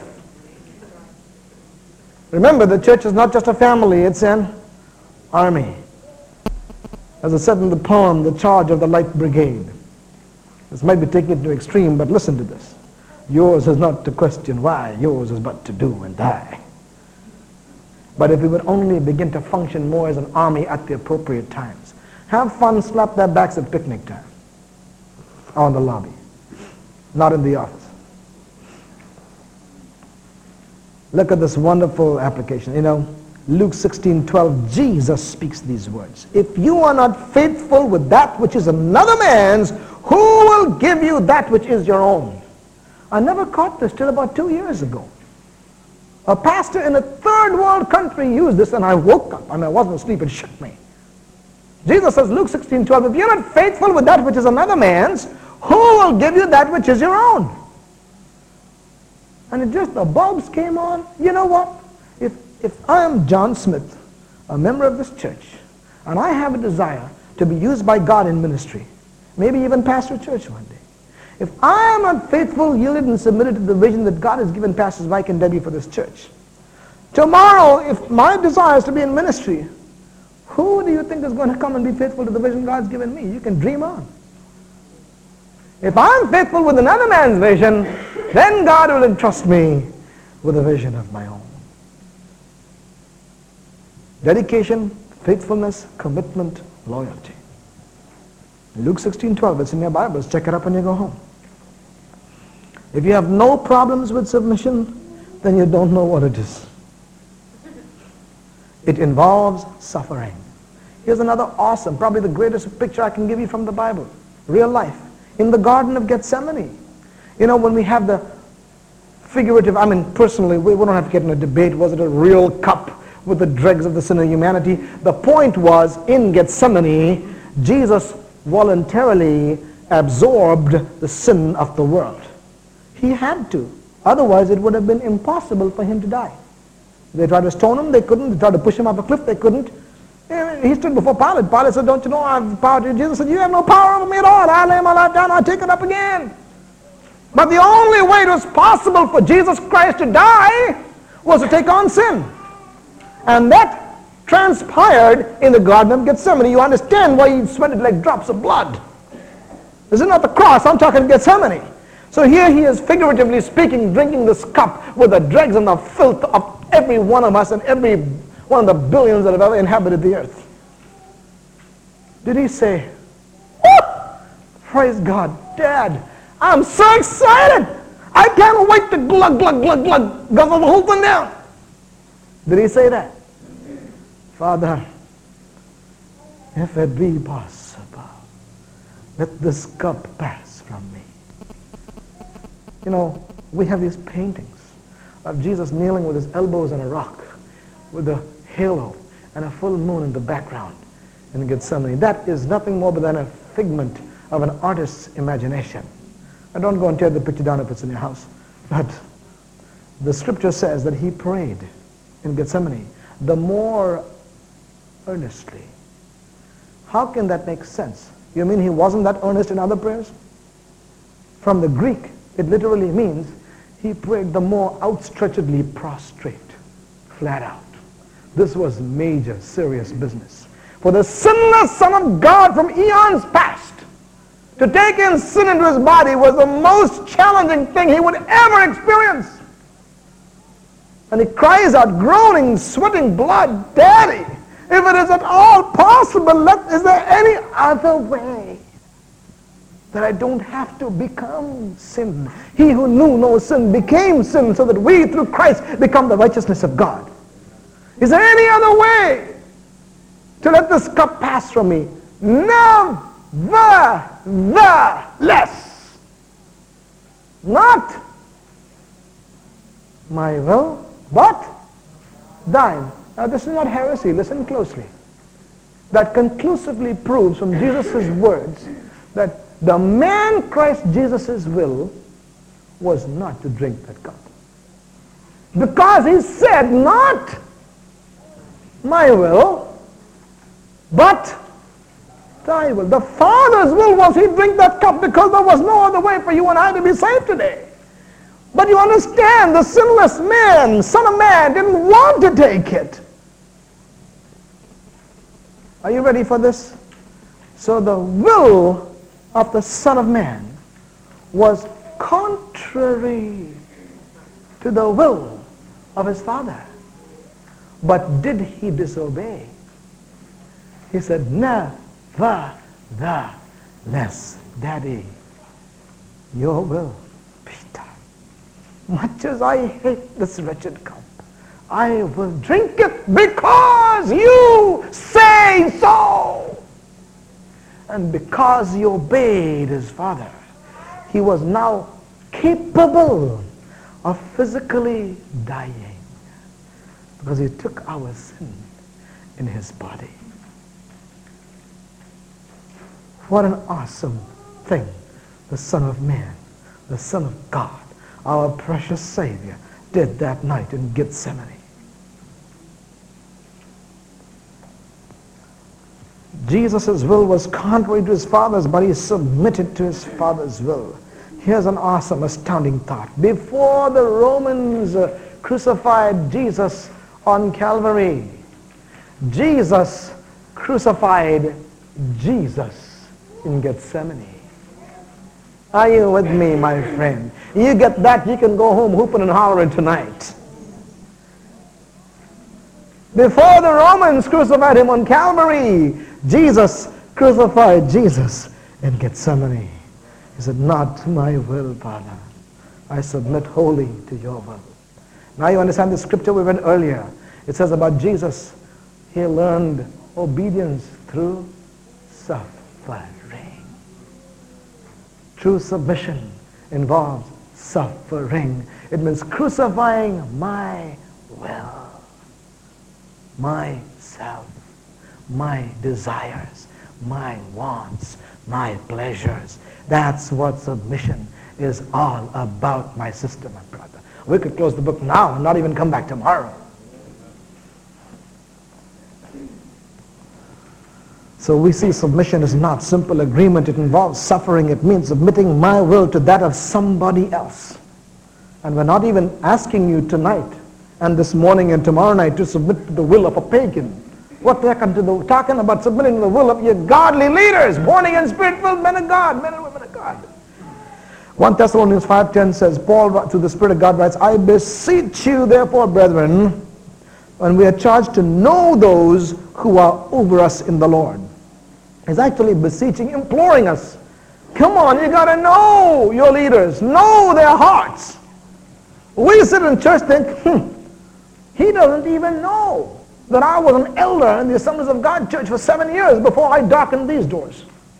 Remember, the church is not just a family, it's an army. As I said in the poem, The Charge of the Light Brigade. This might be taking it to extreme, but listen to this. Yours is not to question why, yours is but to do and die. But if we would only begin to function more as an army at the appropriate times, have fun, slap their backs at picnic time, or in the lobby, not in the office. Look at this wonderful application. You know, Luke 16:12, Jesus speaks these words. If you are not faithful with that which is another man's, who will give you that which is your own? I never caught this till about 2 years ago. A pastor in a third world country used this, and I woke up. I wasn't asleep, it shook me. Jesus says, Luke 16:12, if you're not faithful with that which is another man's, who will give you that which is your own? And the bulbs came on. You know what? If I am John Smith, a member of this church, and I have a desire to be used by God in ministry, maybe even pastor a church one day, if I am not faithful, yielded, and submitted to the vision that God has given Pastors Mike and Debbie for this church, tomorrow, if my desire is to be in ministry, who do you think is going to come and be faithful to the vision God's given me? You can dream on. If I'm faithful with another man's vision, then God will entrust me with a vision of my own. Dedication, faithfulness, commitment, loyalty. Luke 16:12, it's in your Bibles. Check it up when you go home. If you have no problems with submission, then you don't know what it is. It involves suffering. Here's another awesome, probably the greatest picture I can give you from the Bible. Real life. In the Garden of Gethsemane. You know, when we have the figurative, personally, we don't have to get in a debate. Was it a real cup with the dregs of the sin of humanity? The point was, in Gethsemane, Jesus voluntarily absorbed the sin of the world. He had to. Otherwise, it would have been impossible for him to die. They tried to stone him, they couldn't. They tried to push him off a cliff, they couldn't. He stood before Pilate. Pilate said, don't you know I have power to you? Jesus said, you have no power over me at all. I lay my life down, I'll take it up again. But the only way it was possible for Jesus Christ to die was to take on sin. And that transpired in the Garden of Gethsemane. You understand why he sweated like drops of blood. This is not the cross, I'm talking Gethsemane. So here he is, figuratively speaking, drinking this cup with the dregs and the filth of every one of us and every one of the billions that have ever inhabited the earth. Did he say, oh, praise God, Dad, I'm so excited. I can't wait to glug, glug, glug, glug, guzzle the whole thing down. Did he say that? Father, if it be possible, let this cup pass from me. You know, we have these paintings of Jesus kneeling with his elbows on a rock, with a halo and a full moon in the background in Gethsemane. That is nothing more than a figment of an artist's imagination. Now don't go and tear the picture down if it's in your house. But the scripture says that he prayed in Gethsemane the more earnestly. How can that make sense? You mean he wasn't that earnest in other prayers? From the Greek, it literally means he prayed the more outstretchedly prostrate, flat out. This was major, serious business. For the sinless Son of God from eons past to take in sin into his body was the most challenging thing he would ever experience. And he cries out, groaning, sweating blood, Daddy, if it is at all possible, is there any other way that I don't have to become sin? He who knew no sin became sin so that we through Christ become the righteousness of God. Is there any other way to let this cup pass from me? Nevertheless, not my will, but thine. Now this is not heresy, listen closely. That conclusively proves from Jesus' words that the man Christ Jesus' will was not to drink that cup. Because he said, not my will, but thy will. The Father's will was he drink that cup because there was no other way for you and I to be saved today. But you understand, the sinless man, Son of Man, didn't want to take it. Are you ready for this? So the will of the Son of Man was contrary to the will of his Father. But did he disobey? He said, nevertheless, Daddy, your will be done. Much as I hate this wretched cup, I will drink it because you say so. And because he obeyed his Father, he was now capable of physically dying because he took our sin in his body. What an awesome thing the Son of Man, the Son of God, our precious Savior, did that night in Gethsemane. Jesus' will was contrary to his Father's, but he submitted to his Father's will. Here's an awesome, astounding thought. Before the Romans crucified Jesus on Calvary, Jesus crucified Jesus in Gethsemane. Are you with me, my friend? You get that, you can go home hooping and hollering tonight. Before the Romans crucified him on Calvary, Jesus crucified Jesus in Gethsemane. He said, not my will, Father. I submit wholly to your will. Now you understand the scripture we read earlier. It says about Jesus, he learned obedience through suffering. True submission involves suffering. It means crucifying my will, myself, my desires, my wants, my pleasures. That's what submission is all about, my sister, my brother. We could close the book now and not even come back tomorrow. So we see submission is not simple agreement. It involves suffering. It means submitting my will to that of somebody else. And we're not even asking you tonight and this morning and tomorrow night to submit to the will of a pagan. What they're talking about submitting to the will of your godly leaders, born again, spirit-filled men of God, men and women of God. 1 Thessalonians 5:10 says, Paul, through the Spirit of God, writes, I beseech you, therefore, brethren, when we are charged to know those who are over us in the Lord. He's actually beseeching, imploring us. Come on, you got to know your leaders, know their hearts. We sit in church think, he doesn't even know that I was an elder in the Assemblies of God church for 7 years before I darkened these doors.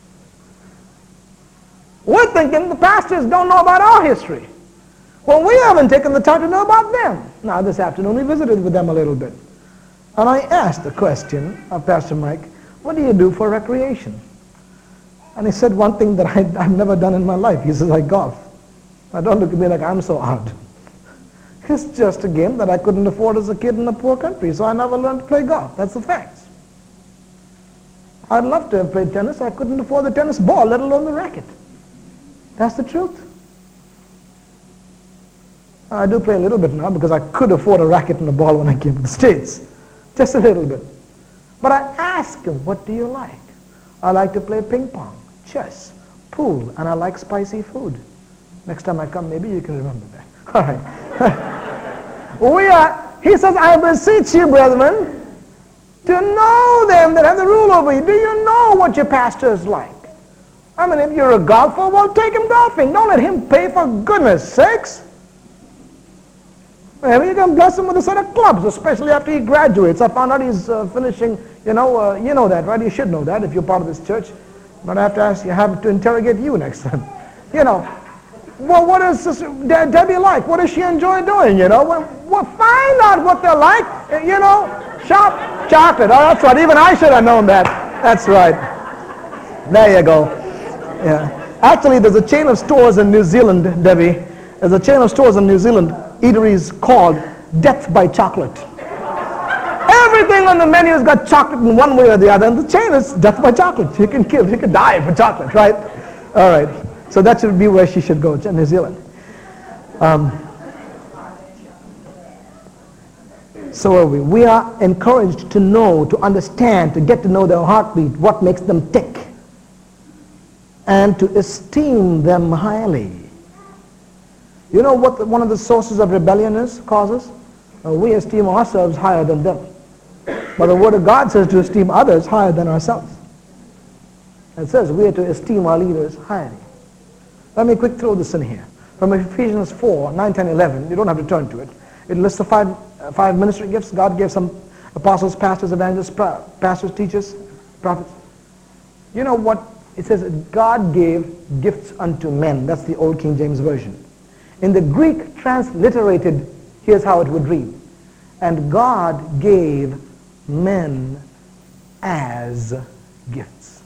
We're thinking the pastors don't know about our history. Well, we haven't taken the time to know about them. Now, this afternoon we visited with them a little bit. And I asked the question of Pastor Mike, what do you do for recreation? And he said one thing that I've never done in my life. He says, I golf. Now, don't look at me like I'm so odd. It's just a game that I couldn't afford as a kid in a poor country, so I never learned to play golf. That's the facts. I'd love to have played tennis. I couldn't afford the tennis ball, let alone the racket. That's the truth. I do play a little bit now because I could afford a racket and a ball when I came to the States. Just a little bit. But I ask him, what do you like? I like to play ping pong, chess, pool, and I like spicy food. Next time I come, maybe you can remember that. All right. He says, I beseech you, brethren, to know them that have the rule over you. Do you know what your pastor is like? I mean, if you're a golfer, well, take him golfing. Don't let him pay, for goodness sakes. Maybe you can bless him with a set of clubs, especially after he graduates. I found out he's finishing, you know that, right? You should know that if you're part of this church. But I have to ask you, have to interrogate you next time. Well, what is Sister Debbie like? What does she enjoy doing, Well, find out what they're like, Shop chocolate. Oh, that's right. Even I should have known that. That's right. There you go. Yeah. Actually, there's a chain of stores in New Zealand, Debbie. There's a chain of stores in New Zealand, eateries called Death by Chocolate. Everything on the menu has got chocolate in one way or the other, and the chain is Death by Chocolate. You can die for chocolate, right? All right. So that should be where she should go, to New Zealand. So we are encouraged to know, to understand, to get to know their heartbeat, what makes them tick, and to esteem them highly. You know what one of the sources of rebellion is, causes? We esteem ourselves higher than them. But the Word of God says to esteem others higher than ourselves. It says we are to esteem our leaders highly. Let me quick throw this in here. From Ephesians 4, 9, 10, 11, you don't have to turn to it. It lists the five ministry gifts. God gave some apostles, pastors, evangelists, pastors, teachers, prophets. You know what? It says God gave gifts unto men. That's the old King James Version. In the Greek transliterated, here's how it would read. And God gave men as gifts.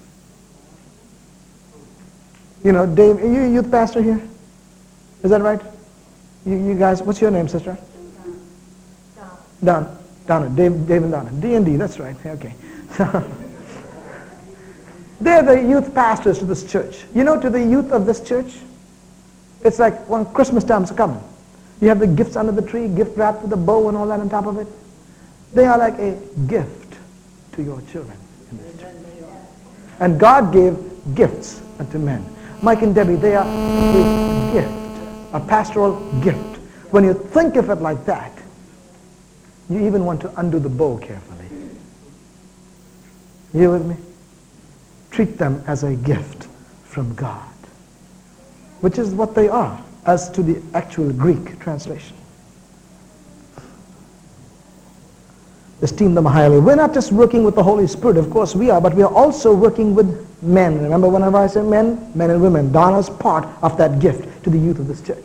Dave, are you a youth pastor here? Is that right? You guys, what's your name, sister? Donna. Dave and Donna. D&D, that's right. Okay. They're the youth pastors to this church. To the youth of this church, it's like when Christmas time's coming. You have the gifts under the tree, gift wrapped with a bow and all that on top of it. They are like a gift to your children in this church. And God gave gifts unto men. Mike and Debbie, they are a gift, a pastoral gift. When you think of it like that, You even want to undo the bow carefully. You with me? Treat them as a gift from God, which is what they are as to the actual Greek translation. Esteem them highly. We're not just working with the Holy Spirit, of course we are, but we are also working with men. Remember whenever I say men, men and women. Donna's part of that gift to the youth of this church.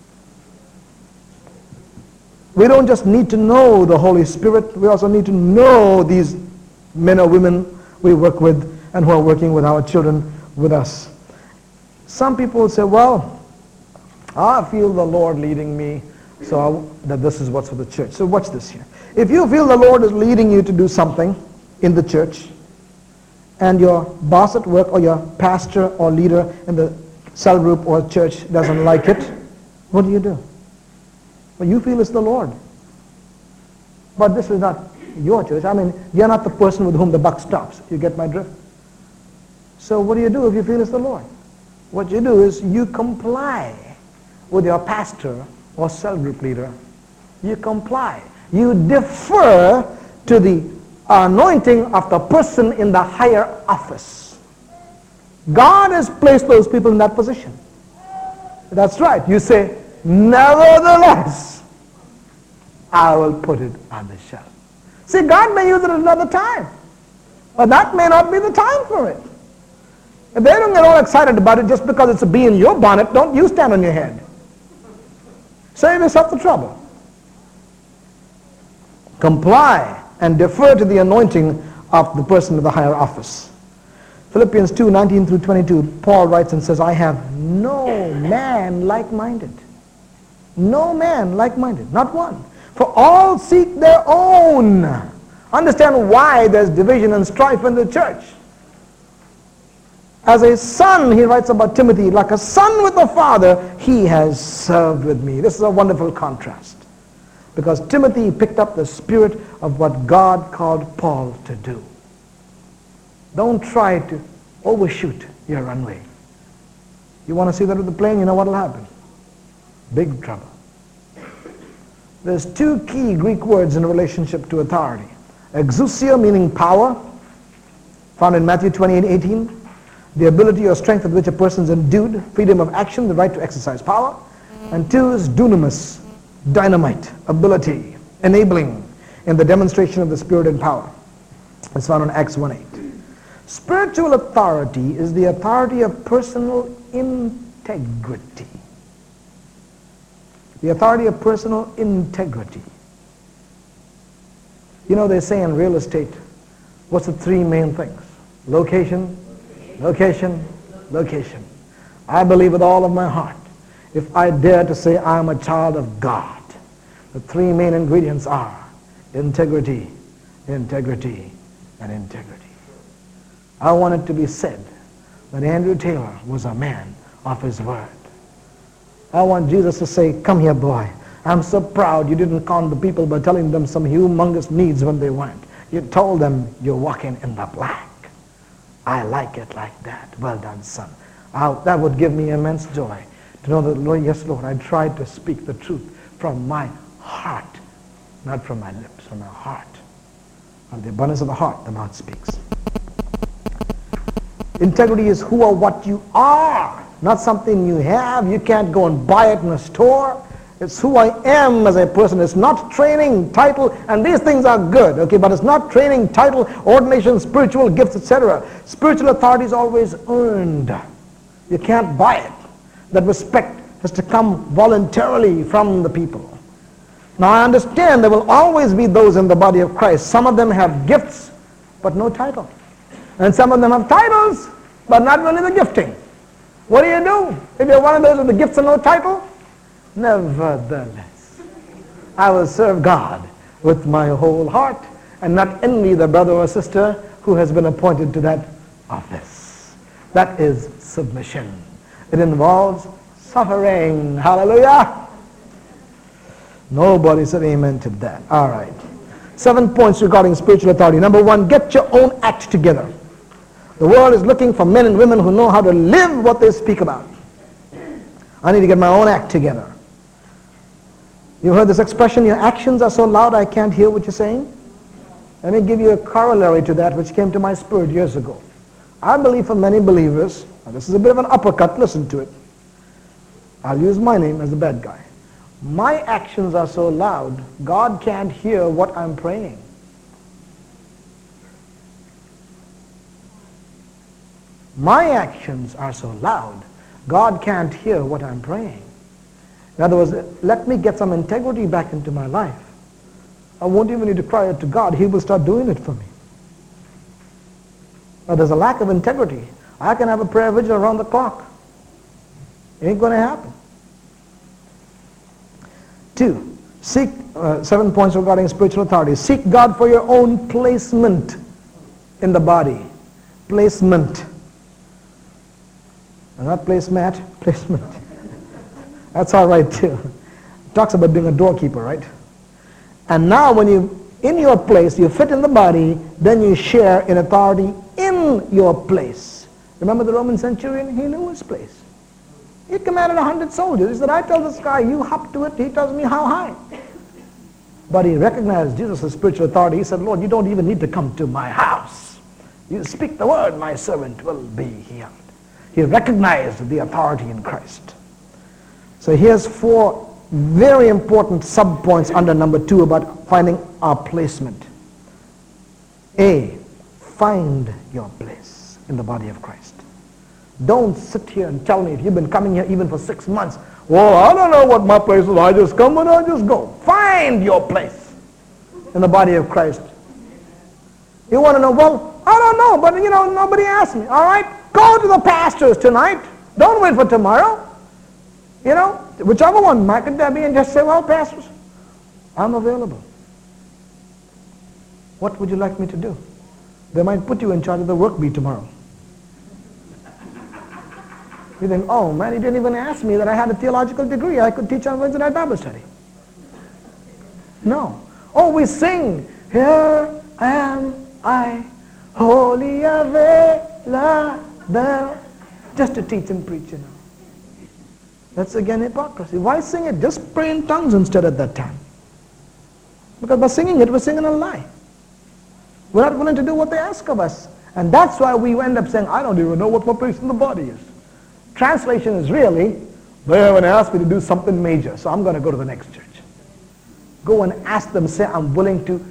We don't just need to know the Holy Spirit, we also need to know these men or women we work with and who are working with our children with us. Some people will say, well, I feel the Lord leading me that this is what's for the church. So watch this here. If you feel the Lord is leading you to do something in the church, and your boss at work or your pastor or leader in the cell group or church doesn't like it, what do? Well, you feel it's the Lord. But this is not your church. I mean, you're not the person with whom the buck stops. You get my drift? So what do you do if you feel it's the Lord? What you do is you comply with your pastor or cell group leader. You comply. You defer to the anointing of the person in the higher office. God has placed those people in that position. That's right. You say, nevertheless, I will put it on the shelf. See, God may use it at another time, but that may not be the time for it. If they don't get all excited about it just because it's a bee in your bonnet, don't you stand on your head. Save yourself the trouble. Comply and defer to the anointing of the person of the higher office. Philippians 2:19 through 22, Paul writes and says, I have no man like-minded. No man like-minded, not one. For all seek their own. Understand why there's division and strife in the church. As a son, he writes about Timothy, like a son with a father, he has served with me. This is a wonderful contrast. Because Timothy picked up the spirit of what God called Paul to do. Don't try to overshoot your runway. You want to see that with the plane, you know what will happen? Big trouble. There's two key Greek words in relationship to authority. Exousia, meaning power, found in Matthew 28:18. The ability or strength with which a person is endued, freedom of action, the right to exercise power. And two is dunamis, dynamite, ability, enabling in the demonstration of the Spirit and power. It's found in Acts 1:8. Spiritual authority is the authority of personal integrity. The authority of personal integrity. You know, they say in real estate, what's the three main things? Location, location, location. I believe with all of my heart, if I dare to say I'm a child of God, the three main ingredients are integrity, integrity, and integrity. I want it to be said that Andrew Taylor was a man of his word. I want Jesus to say, come here, boy. I'm so proud you didn't con the people by telling them some humongous needs when they weren't. You told them you're walking in the black. I like it like that. Well done, son. That would give me immense joy to know that, Lord, yes, Lord, I tried to speak the truth from my heart, not from my lips, from my heart. Out of the abundance of the heart, the mouth speaks. Integrity is who or what you are, not something you have. You can't go and buy it in a store. It's who I am as a person. It's not training, title, and these things are good, okay, but it's not training, title, ordination, spiritual gifts, etc. Spiritual authority is always earned. You can't buy it. That respect has to come voluntarily from the people. Now I understand there will always be those in the body of Christ. Some of them have gifts, but no title. And some of them have titles, but not really the gifting. What do if you're one of those with the gifts and no title? Nevertheless, I will serve God with my whole heart and not envy the brother or sister who has been appointed to that office. That is submission. It involves suffering. Hallelujah. Nobody said amen to that. All right. 7 points regarding spiritual authority. Number 1, get your own act together. The world is looking for men and women who know how to live what they speak about. I need to get my own act together. You heard this expression, your actions are so loud I can't hear what you're saying? Let me give you a corollary to that which came to my spirit years ago. I believe for many believers, and this is a bit of an uppercut, listen to it. I'll use my name as the bad guy. My actions are so loud, God can't hear what I'm praying. My actions are so loud, God can't hear what I'm praying. In other words, let me get some integrity back into my life. I won't even need to cry out to God. He will start doing it for me. Now, there's a lack of integrity. I can have a prayer vigil around the clock. It ain't going to happen. 2, seek, 7 points regarding spiritual authority. Seek God for your own placement in the body. Placement. Not placemat, placement. That's all right too. It talks about being a doorkeeper, right? And now when you, in your place, you fit in the body, then you share in authority in your place. Remember the Roman centurion? He knew his place. He commanded 100 soldiers. He said, I tell this guy, you hop to it. He tells me how high. But he recognized Jesus' spiritual authority. He said, Lord, you don't even need to come to my house. You speak the word, my servant will be healed. He recognized the authority in Christ. So here's 4 very important sub-points under number 2 about finding our placement. A, find your place in the body of Christ. Don't sit here and tell me, if you've been coming here even for 6 months, well, I don't know what my place is. I just come and I just go. Find your place in the body of Christ. You want to know, well, I don't know, but nobody asked me. All right, go to the pastors tonight. Don't wait for tomorrow. Whichever one, Mike and Debbie, and just say, well, pastors, I'm available. What would you like me to do? They might put you in charge of the work bee tomorrow. You think, oh man, he didn't even ask me that I had a theological degree. I could teach on Wednesday night Bible study. No. Oh, we sing, here am I, holy available, just to teach and preach, That's again hypocrisy. Why sing it? Just pray in tongues instead at that time. Because by singing it, we're singing a lie. We're not willing to do what they ask of us. And that's why we end up saying, I don't even know what my place in the body is. Translation is really, they haven't asked me to do something major, so I'm going to go to the next church. Go and ask them, say, I'm willing to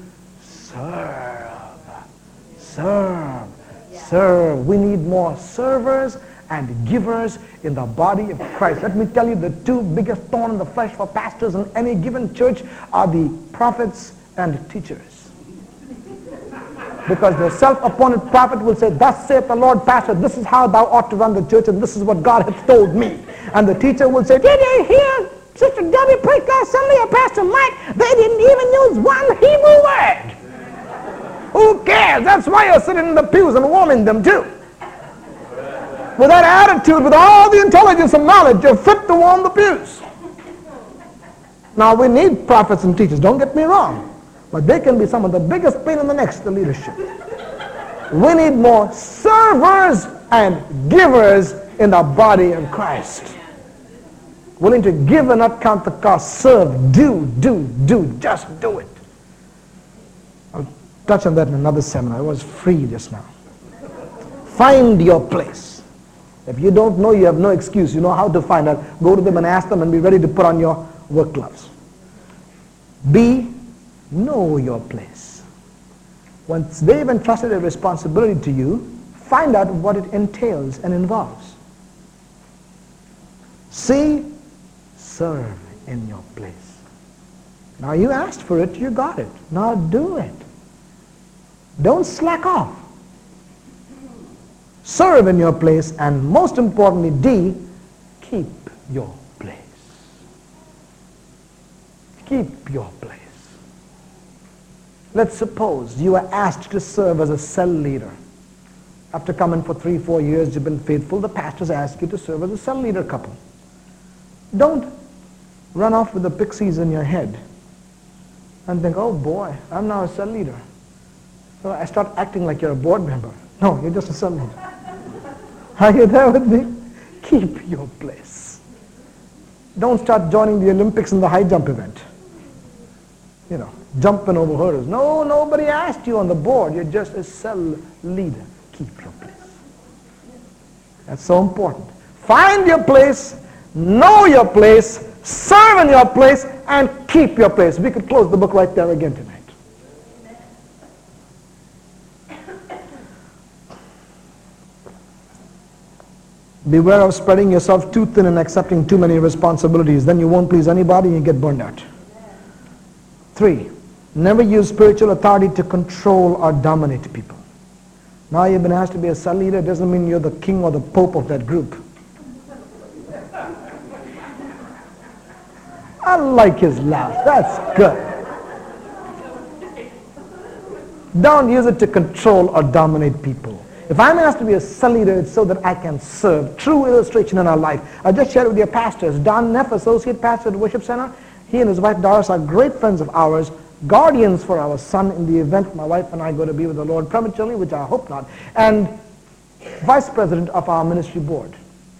serve. We need more servers and givers in the body of Christ. Let me tell you, the 2 biggest thorns in the flesh for pastors in any given church are the prophets and teachers. Because the self-appointed prophet will say, thus saith the Lord, pastor, this is how thou ought to run the church, and this is what God hath told me. And the teacher will say, did you hear Sister Debbie preach last Sunday or Pastor Mike? They didn't even use one Hebrew word. Who cares? That's why you're sitting in the pews and warming them too. With that attitude, with all the intelligence and knowledge, you're fit to warm the pews. Now, we need prophets and teachers, don't get me wrong. But they can be some of the biggest pain in the necks to leadership. We need more servers and givers in the body of Christ. Willing to give and not count the cost. Serve, do, just do it. I'll touch on that in another seminar. I was free just now. Find your place. If you don't know, you have no excuse. You know how to find out. Go to them and ask them and be ready to put on your work gloves. B, know your place. Once they've entrusted a responsibility to you, find out what it entails and involves. C, serve in your place. Now you asked for it, you got it. Now do it. Don't slack off. Serve in your place, and most importantly, D, keep your place. Keep your place. Let's suppose you are asked to serve as a cell leader. After coming for 3-4 years, you've been faithful, the pastors ask you to serve as a cell leader couple. Don't run off with the pixies in your head and think, oh boy, I'm now a cell leader. So I start acting like you're a board member. No, you're just a cell leader. Are you there with me? Keep your place. Don't start joining the Olympics in the high jump event. jumping over hurdles. No, nobody asked you on the board. You're just a cell leader. Keep your place. That's so important. Find your place, know your place, serve in your place, and keep your place. We could close the book right there again tonight. Beware of spreading yourself too thin and accepting too many responsibilities. Then you won't please anybody and you get burned out. 3, never use spiritual authority to control or dominate people. Now you've been asked to be a cell leader. It doesn't mean you're the king or the pope of that group. I like his laugh. That's good. Don't use it to control or dominate people. If I'm asked to be a cell leader, it's so that I can serve. True illustration in our life. I just shared with your pastors. Don Neff, associate pastor at Worship Center. He and his wife Doris are great friends of ours, guardians for our son in the event my wife and I go to be with the Lord prematurely, which I hope not, and vice president of our ministry board.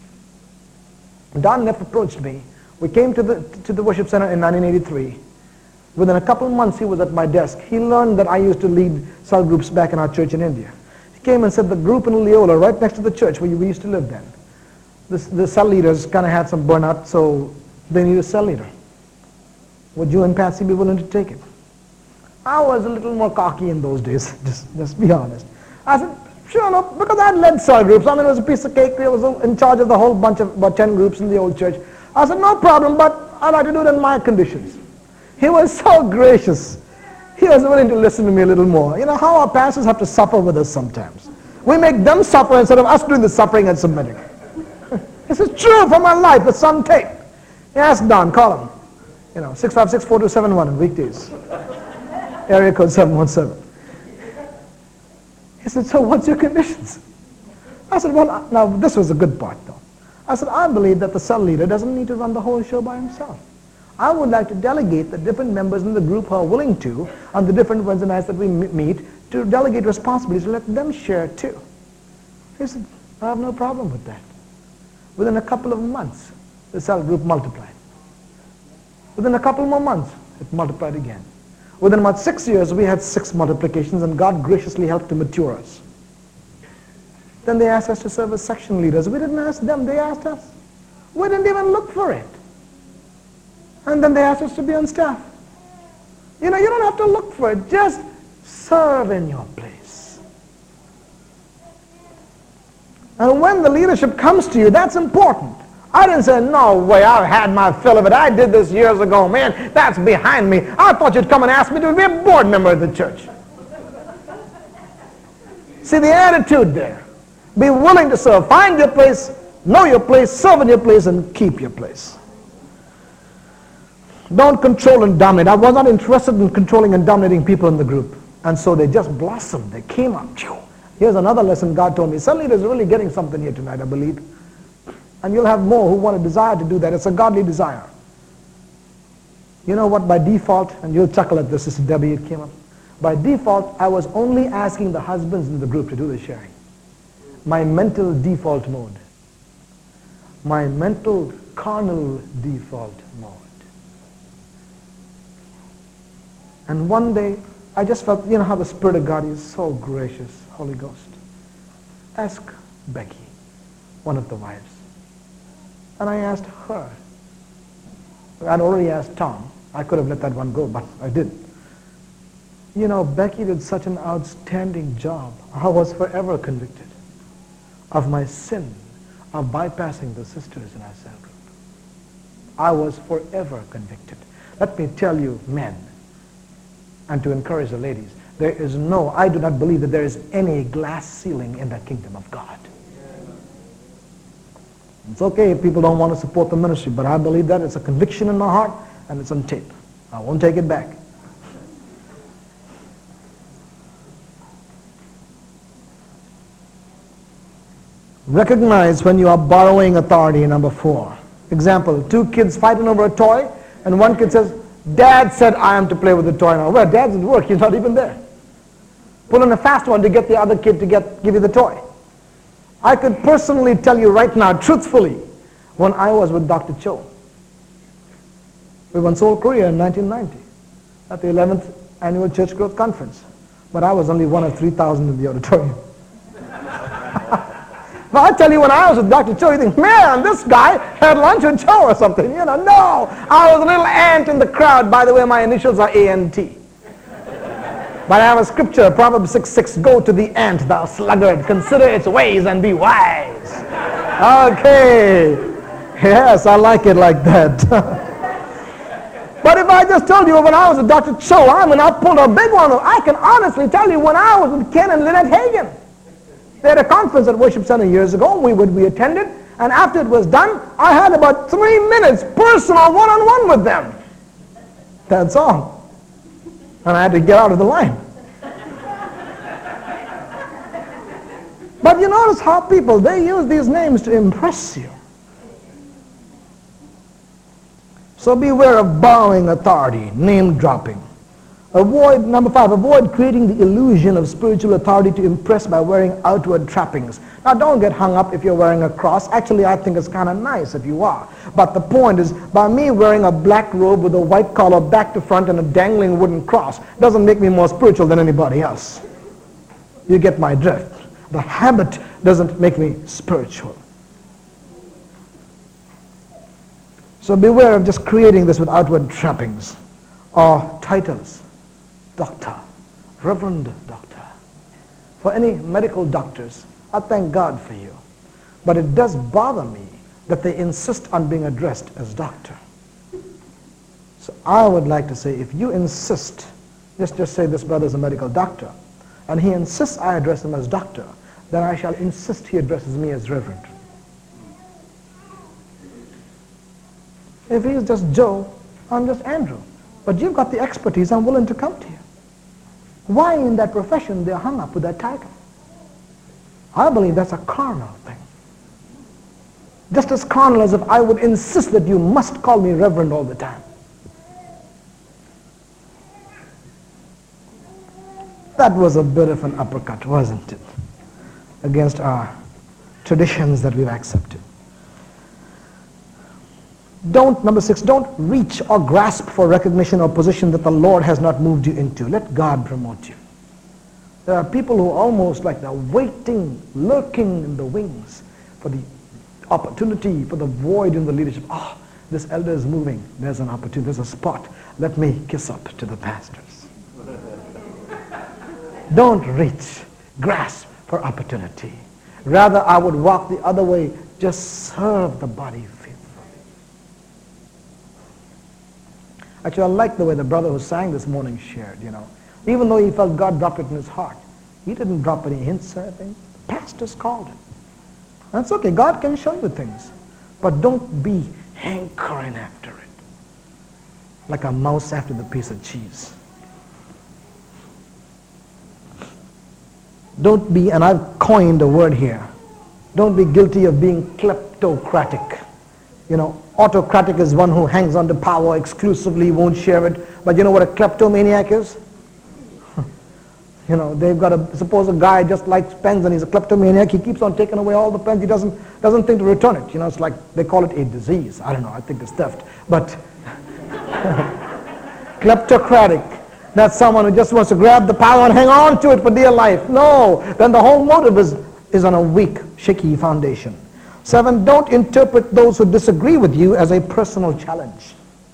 Don Neff approached me. We came to the Worship Center in 1983. Within a couple of months, he was at my desk. He learned that I used to lead cell groups back in our church in India. He came and said the group in Leola, right next to the church where we used to live then, the cell leaders kind of had some burnout, so they need a cell leader. Would you and Patsy be willing to take it? I was a little more cocky in those days, just be honest. I said, sure, no, because I had led cell groups. I mean, it was a piece of cake. I was in charge of the whole bunch of about 10 groups in the old church. I said, no problem, but I'd like to do it on my conditions. He was so gracious. He was willing to listen to me a little more. You know how our pastors have to suffer with us sometimes. We make them suffer instead of us doing the suffering and submitting. This is true for my life. It's on tape. Ask Don, call him. 656-4271 in weekdays. Area code 717. He said, so what's your conditions? I said, well, now this was a good part though. I said, I believe that the cell leader doesn't need to run the whole show by himself. I would like to delegate the different members in the group who are willing to, on the different Wednesday nights that we meet, to delegate responsibilities to let them share too. He said, I have no problem with that. Within a couple of months, the cell group multiplied. Within a couple more months, it multiplied again. Within about 6 years, we had 6 multiplications, and God graciously helped to mature us. Then they asked us to serve as section leaders. We didn't ask them, they asked us. We didn't even look for it. And then they asked us to be on staff. You don't have to look for it. Just serve in your place. And when the leadership comes to you, that's important. I didn't say, no way, I've had my fill of it. I did this years ago. Man, that's behind me. I thought you'd come and ask me to be a board member of the church. See the attitude there. Be willing to serve. Find your place, know your place, serve in your place, and keep your place. Don't control and dominate. I was not interested in controlling and dominating people in the group. And so they just blossomed. They came up. Here's another lesson God told me. Some leaders are really getting something here tonight, I believe. And you'll have more who want a desire to do that. It's a godly desire. You know what, by default, and you'll chuckle at this, Sister Debbie, it came up. By default, I was only asking the husbands in the group to do the sharing. My mental default mode. My mental carnal default mode. And one day, I just felt, you know how the Spirit of God is so gracious, Holy Ghost. Ask Becky, one of the wives. And I asked her. I'd already asked Tom. I could have let that one go, but I didn't. You know, Becky did such an outstanding job. I was forever convicted of my sin of bypassing the sisters in our cell group. I was forever convicted. Let me tell you, men, and to encourage the ladies, I do not believe that there is any glass ceiling in the kingdom of God. It's okay if people don't want to support the ministry, but I believe that it's a conviction in my heart and it's on tape. I won't take it back. Recognize when you are borrowing authority, number 4. Example, 2 kids fighting over a toy, and one kid says, Dad said I am to play with the toy now. Well, Dad's at work, he's not even there. Pull in a fast one to get the other kid to give you the toy. I could personally tell you right now, truthfully, when I was with Dr. Cho. We went to Seoul, Korea in 1990. at the 11th Annual Church Growth Conference. But I was only one of 3,000 in the auditorium. But I tell you, when I was with Dr. Cho, you think, man, this guy had lunch with Cho or something. You know, no. I was a little ant in the crowd. By the way, my initials are A-N-T. But I have a scripture, Proverbs 6:6, go to the ant, thou sluggard, consider its ways and be wise. Okay. Yes, I like it like that. But if I just told you when I was with Dr. Cho, I pulled a big one. I can honestly tell you when I was with Ken and Lynette Hagin. They had a conference at Worship Center years ago. We attended, and after it was done, I had about 3 minutes personal one-on-one with them. That's all. And I had to get out of the line. But you notice how people, they use these names to impress you. So beware of borrowing authority, name dropping. Number 5, avoid creating the illusion of spiritual authority to impress by wearing outward trappings. Now don't get hung up if you're wearing a cross. Actually, I think it's kind of nice if you are. But the point is, by me wearing a black robe with a white collar back to front and a dangling wooden cross doesn't make me more spiritual than anybody else. You get my drift. The habit doesn't make me spiritual. So beware of just creating this with outward trappings or titles. Doctor, Reverend Doctor. For any medical doctors, I thank God for you. But it does bother me that they insist on being addressed as doctor. So I would like to say, if you insist, just say this brother is a medical doctor, and he insists I address him as doctor, then I shall insist he addresses me as Reverend. If he's just Joe, I'm just Andrew. But you've got the expertise, I'm willing to come to you. Why in that profession they're hung up with that title? I believe that's a carnal thing. Just as carnal as if I would insist that you must call me Reverend all the time. That was a bit of an uppercut, wasn't it? Against our traditions that we've accepted. Number 6, don't reach or grasp for recognition or position that the Lord has not moved you into. Let God promote you. There are people who are almost like they're waiting, lurking in the wings for the opportunity, for the void in the leadership. This elder is moving. There's an opportunity. There's a spot. Let me kiss up to the pastors. Don't reach, grasp for opportunity. Rather, I would walk the other way. Just serve the body faithfully. Actually, I like the way the brother who sang this morning shared, Even though he felt God dropped it in his heart, he didn't drop any hints or anything. The pastors called it. That's okay. God can show you things. But don't be hankering after it. Like a mouse after the piece of cheese. Don't be, and I've coined a word here, don't be guilty of being kleptocratic. Autocratic is one who hangs on to power exclusively, won't share it. But you know what a kleptomaniac is? They've got suppose a guy just likes pens and he's a kleptomaniac. He keeps on taking away all the pens. He doesn't think to return it. It's like they call it a disease. I don't know. I think it's theft. But kleptocratic. That's someone who just wants to grab the power and hang on to it for dear life. No. Then the whole motive is on a weak, shaky foundation. 7, don't interpret those who disagree with you as a personal challenge.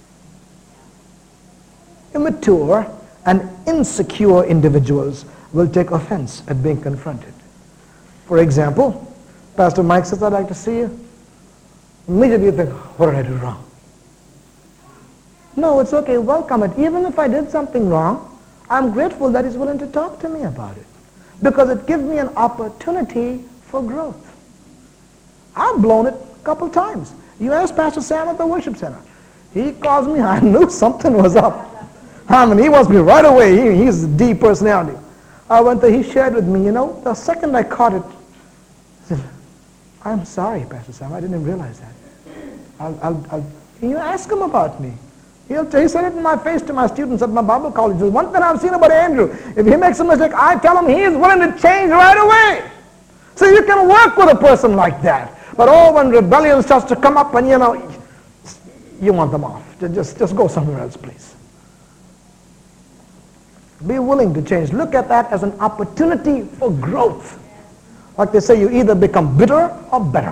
Immature and insecure individuals will take offense at being confronted. For example, Pastor Mike says, I'd like to see you. Immediately you think, what did I do wrong? No, it's okay, welcome it. Even if I did something wrong, I'm grateful that he's willing to talk to me about it. Because it gives me an opportunity for growth. I've blown it a couple times. You asked Pastor Sam at the Worship Center. He calls me, I knew something was up. He wants me right away. He's a D personality. I went there, he shared with me, the second I caught it, I said, I'm sorry, Pastor Sam, I didn't realize that. You ask him about me. He said it in my face to my students at my Bible college. One thing I've seen about Andrew, if he makes a mistake, I tell him he is willing to change right away. So you can work with a person like that. But when rebellion starts to come up and you want them off. Just go somewhere else, please. Be willing to change. Look at that as an opportunity for growth. Like they say, you either become bitter or better.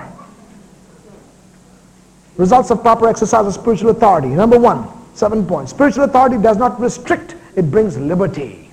Results of proper exercise of spiritual authority. Number 1, 7 points. Spiritual authority does not restrict, it brings liberty.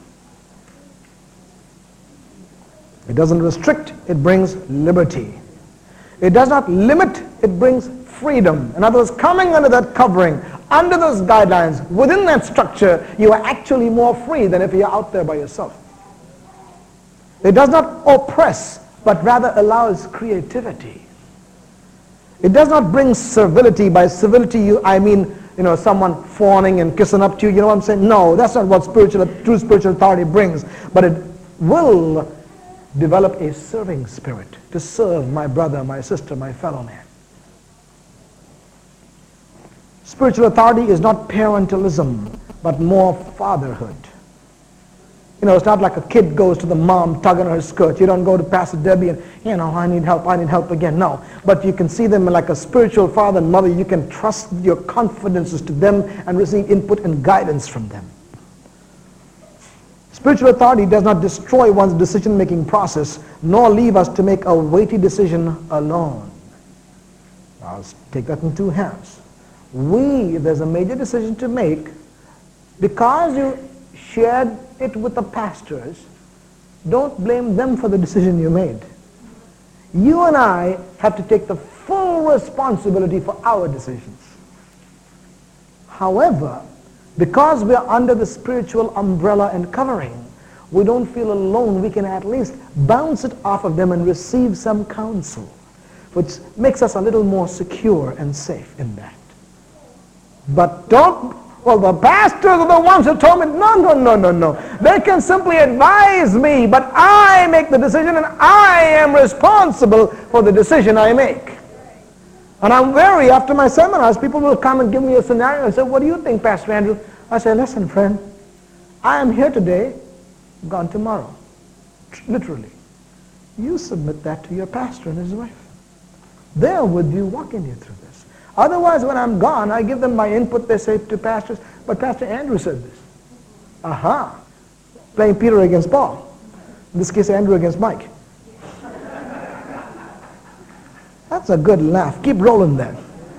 It doesn't restrict, it brings liberty. It does not limit, it brings freedom. In other words, coming under that covering, under those guidelines, within that structure, you are actually more free than if you're out there by yourself. It does not oppress, but rather allows creativity. It does not bring servility. By servility, I mean, someone fawning and kissing up to you. You know what I'm saying? No, that's not what true spiritual authority brings. But it will develop a serving spirit to serve my brother, my sister, my fellow man. Spiritual authority is not parentalism, but more fatherhood. It's not like a kid goes to the mom tugging her skirt. You don't go to Pastor Debbie and, I need help again. No. But you can see them like a spiritual father and mother. You can trust your confidences to them and receive input and guidance from them. Spiritual authority does not destroy one's decision-making process, nor leave us to make a weighty decision alone. I'll take that in two hands. If there's a major decision to make, because you shared it with the pastors, don't blame them for the decision you made. You and I have to take the full responsibility for our decisions. However, because we are under the spiritual umbrella and covering, we don't feel alone. We can at least bounce it off of them and receive some counsel, which makes us a little more secure and safe in that. But the pastors are the ones who told me, no. They can simply advise me, but I make the decision and I am responsible for the decision I make. And I'm wary after my seminars. People will come and give me a scenario and say, what do you think, Pastor Andrew? I say, listen, friend, I am here today, gone tomorrow. Literally. You submit that to your pastor and his wife. They're with you, walking you through this. Otherwise, when I'm gone, I give them my input. They say to pastors, but Pastor Andrew said this. Aha. Playing Peter against Paul. In this case, Andrew against Mike. That's a good laugh. Keep rolling then.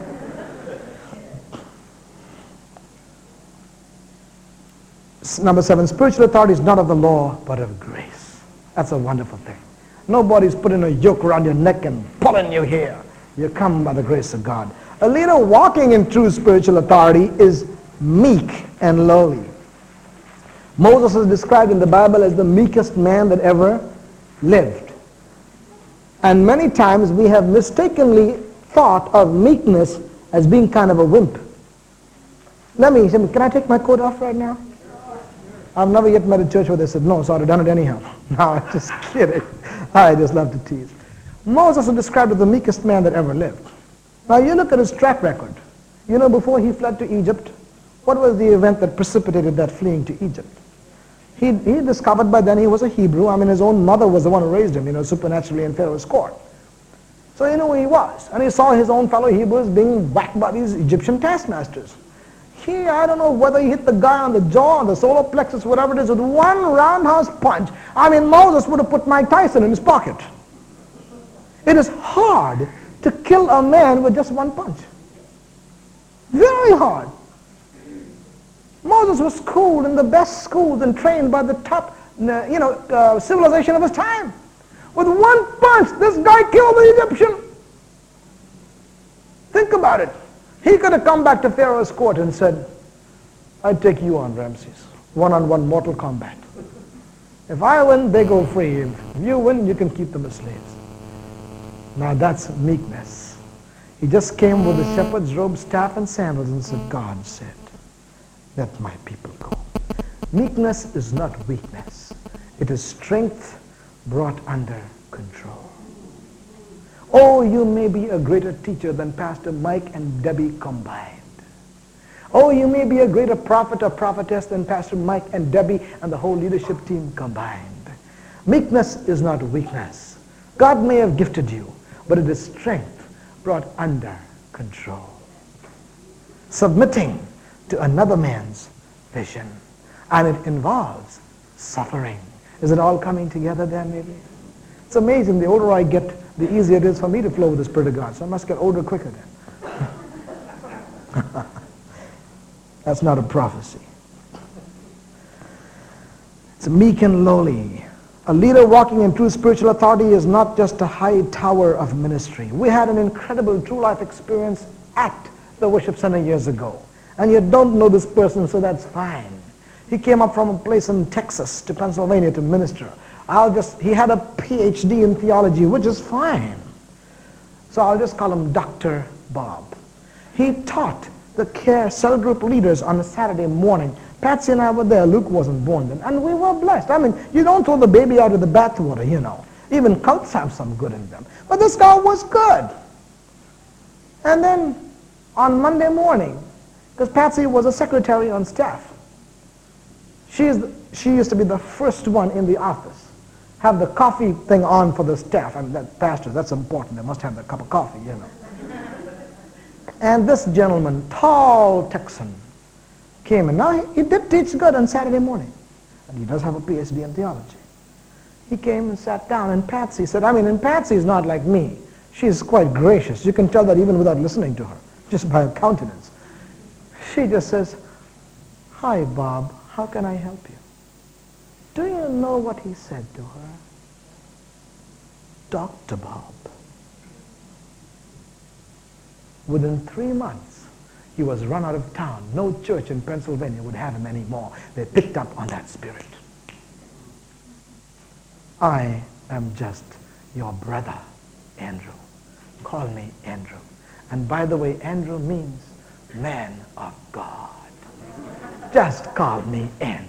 Number 7, spiritual authority is not of the law, but of grace. That's a wonderful thing. Nobody's putting a yoke around your neck and pulling you here. You come by the grace of God. A leader walking in true spiritual authority is meek and lowly. Moses is described in the Bible as the meekest man that ever lived. And many times we have mistakenly thought of meekness as being kind of a wimp. Can I take my coat off right now? I've never yet met a church where they said, no, so I'd have done it anyhow. No, I'm just kidding. I just love to tease. Moses is described as the meekest man that ever lived. Now you look at his track record. Before he fled to Egypt, what was the event that precipitated that fleeing to Egypt? He discovered by then he was a Hebrew. His own mother was the one who raised him, supernaturally in Pharaoh's court. So he knew who he was. And he saw his own fellow Hebrews being whacked by these Egyptian taskmasters. I don't know whether he hit the guy on the jaw, on the solar plexus, whatever it is, with one roundhouse punch. Moses would have put Mike Tyson in his pocket. It is hard to kill a man with just one punch. Very hard. Moses was schooled in the best schools and trained by the top, civilization of his time. With one punch, this guy killed the Egyptian. Think about it. He could have come back to Pharaoh's court and said, I'd take you on, Ramses. One-on-one mortal combat. If I win, they go free. If you win, you can keep them as slaves. Now that's meekness. He just came with a shepherd's robe, staff, and sandals and said, God said, let my people go. Meekness is not weakness. It is strength brought under control. Oh, you may be a greater teacher than Pastor Mike and Debbie combined. Oh, you may be a greater prophet or prophetess than Pastor Mike and Debbie and the whole leadership team combined. Meekness is not weakness. God may have gifted you, but it is strength brought under control. Submitting to another man's vision. And it involves suffering. Is it all coming together there maybe? It's amazing. The older I get, the easier it is for me to flow with the Spirit of God. So I must get older quicker then. That's not a prophecy. It's meek and lowly. A leader walking in true spiritual authority is not just a high tower of ministry. We had an incredible true life experience at the worship center years ago. And you don't know this person, so that's fine. He came up from a place in Texas to Pennsylvania to minister. He had a PhD in theology, which is fine. So I'll just call him Dr. Bob. He taught the care cell group leaders on a Saturday morning. Patsy and I were there. Luke wasn't born then. And we were blessed. I mean, you don't throw the baby out of the bathwater, you know. Even cults have some good in them. But this guy was good. And then on Monday morning, because Patsy was a secretary on staff, she used to be the first one in the office. Have the coffee thing on for the staff. I mean, that pastors, that's important. They must have a cup of coffee, you know. And this gentleman, tall Texan, came in. Now, he did teach good on Saturday morning. And he does have a PhD in theology. He came and sat down, and Patsy said, and Patsy is not like me. She's quite gracious. You can tell that even without listening to her, just by her countenance. She just says, "Hi, Bob, how can I help you?" Do you know what he said to her? Dr. Bob. Within 3 months, he was run out of town. No church in Pennsylvania would have him anymore. They picked up on that spirit. I am just your brother, Andrew. Call me Andrew. And by the way, Andrew means man of God. Just call me Andrew.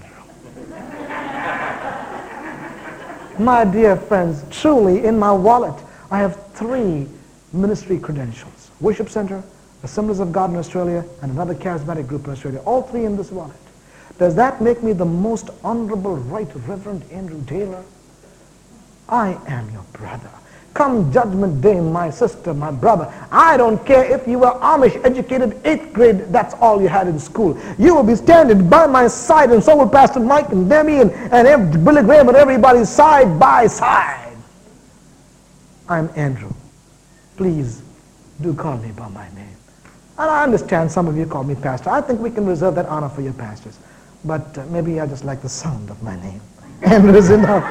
My dear friends, truly in my wallet, I have 3 ministry credentials. Worship Center, Assemblies of God in Australia, and another charismatic group in Australia. All 3 in this wallet. Does that make me the most honorable Right Reverend Andrew Taylor? I am your brother. Come Judgment Day, my sister, my brother. I don't care if you were Amish educated 8th grade, that's all you had in school. You will be standing by my side, and so will Pastor Mike and Demi and Billy Graham and everybody side by side. I'm Andrew. Please do call me by my name. And I understand some of you call me pastor. I think we can reserve that honor for your pastors. But maybe I just like the sound of my name. Andrew is enough.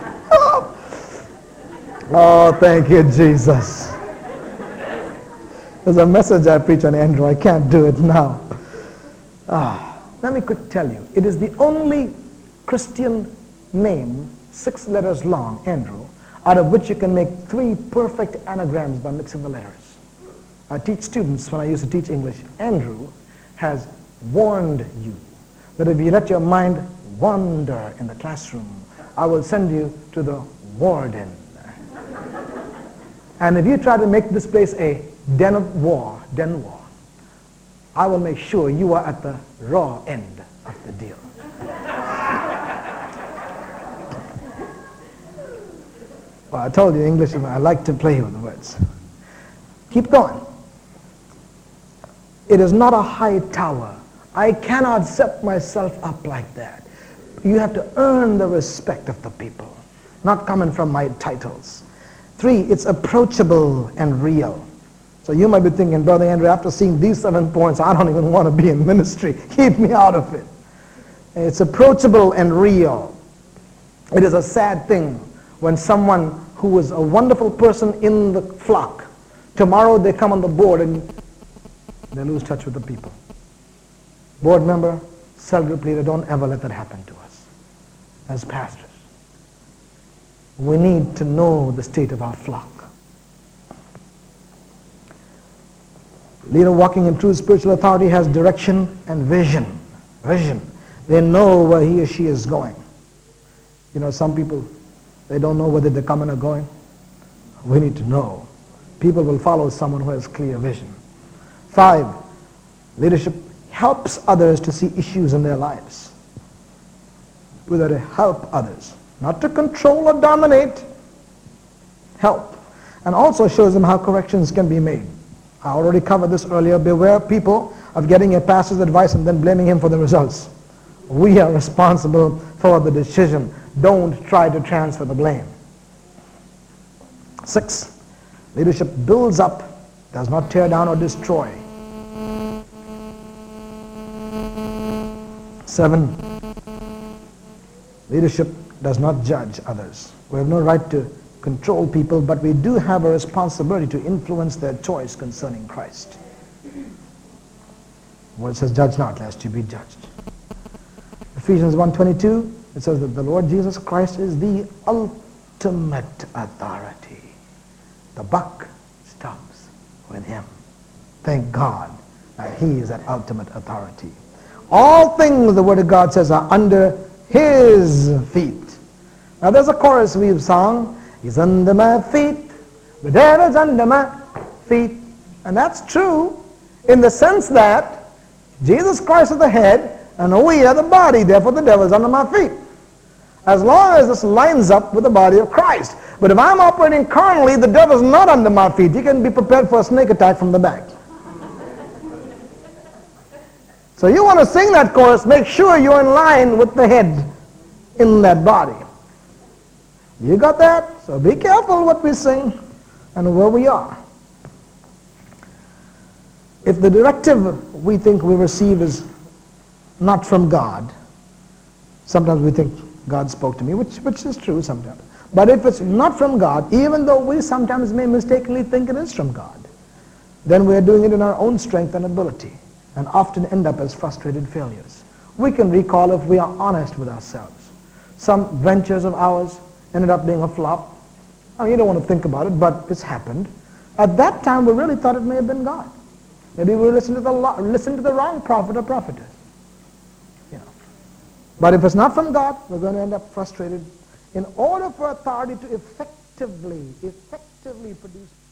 Oh, thank you, Jesus. There's a message I preach on Andrew. I can't do it now. Let me quick tell you. It is the only Christian name, 6 letters long, Andrew, out of which you can make 3 perfect anagrams by mixing the letters. I teach students, when I used to teach English, Andrew has warned you that if you let your mind wander in the classroom, I will send you to the warden. And if you try to make this place a den war, I will make sure you are at the raw end of the deal. Well, I told you English, I like to play with the words. Keep going. It is not a high tower. I cannot set myself up like that. You have to earn the respect of the people, not coming from my titles. 3, it's approachable and real. So you might be thinking, Brother Andrew, after seeing these 7 points, I don't even want to be in ministry. Keep me out of it. It's approachable and real. It is a sad thing when someone who was a wonderful person in the flock, tomorrow they come on the board and they lose touch with the people. Board member, cell group leader, don't ever let that happen to us as pastors. We need to know the state of our flock. Leader walking in true spiritual authority has direction and vision. They know where he or she is going. You know, some people, they don't know whether they're coming or going. We need to know. People will follow someone who has clear vision. 5, leadership helps others to see issues in their lives. We're there to help others, not to control or dominate. Help. And also shows them how corrections can be made. I already covered this earlier. Beware, people, of getting a pastor's advice and then blaming him for the results. We are responsible for the decision. Don't try to transfer the blame. 6, leadership builds up, does not tear down or destroy. 7, leadership does not judge others. We have no right to control people, but we do have a responsibility to influence their choice concerning Christ. Where it says, judge not, lest you be judged. Ephesians 1:22, it says that the Lord Jesus Christ is the ultimate authority. The buck stops with him. Thank God that he is that ultimate authority. All things, the Word of God says, are under his feet. Now there's a chorus we've sung, he's under my feet, the devil's under my feet. And that's true in the sense that Jesus Christ is the head and we are the body, therefore the devil is under my feet. As long as this lines up with the body of Christ. But if I'm operating carnally, the devil is not under my feet. You can be prepared for a snake attack from the back. So you want to sing that chorus, make sure you're in line with the head in that body. You got that? So be careful what we sing and where we are. If the directive we think we receive is not from God, sometimes we think God spoke to me, which is true sometimes. But if it's not from God, even though we sometimes may mistakenly think it is from God, then we are doing it in our own strength and ability, and often end up as frustrated failures. We can recall, if we are honest with ourselves, some ventures of ours ended up being a flop. I mean, you don't want to think about it, but it's happened. At that time, we really thought it may have been God. Maybe we listened to the wrong prophet or prophetess. You know. But if it's not from God, we're going to end up frustrated. In order for authority to effectively produce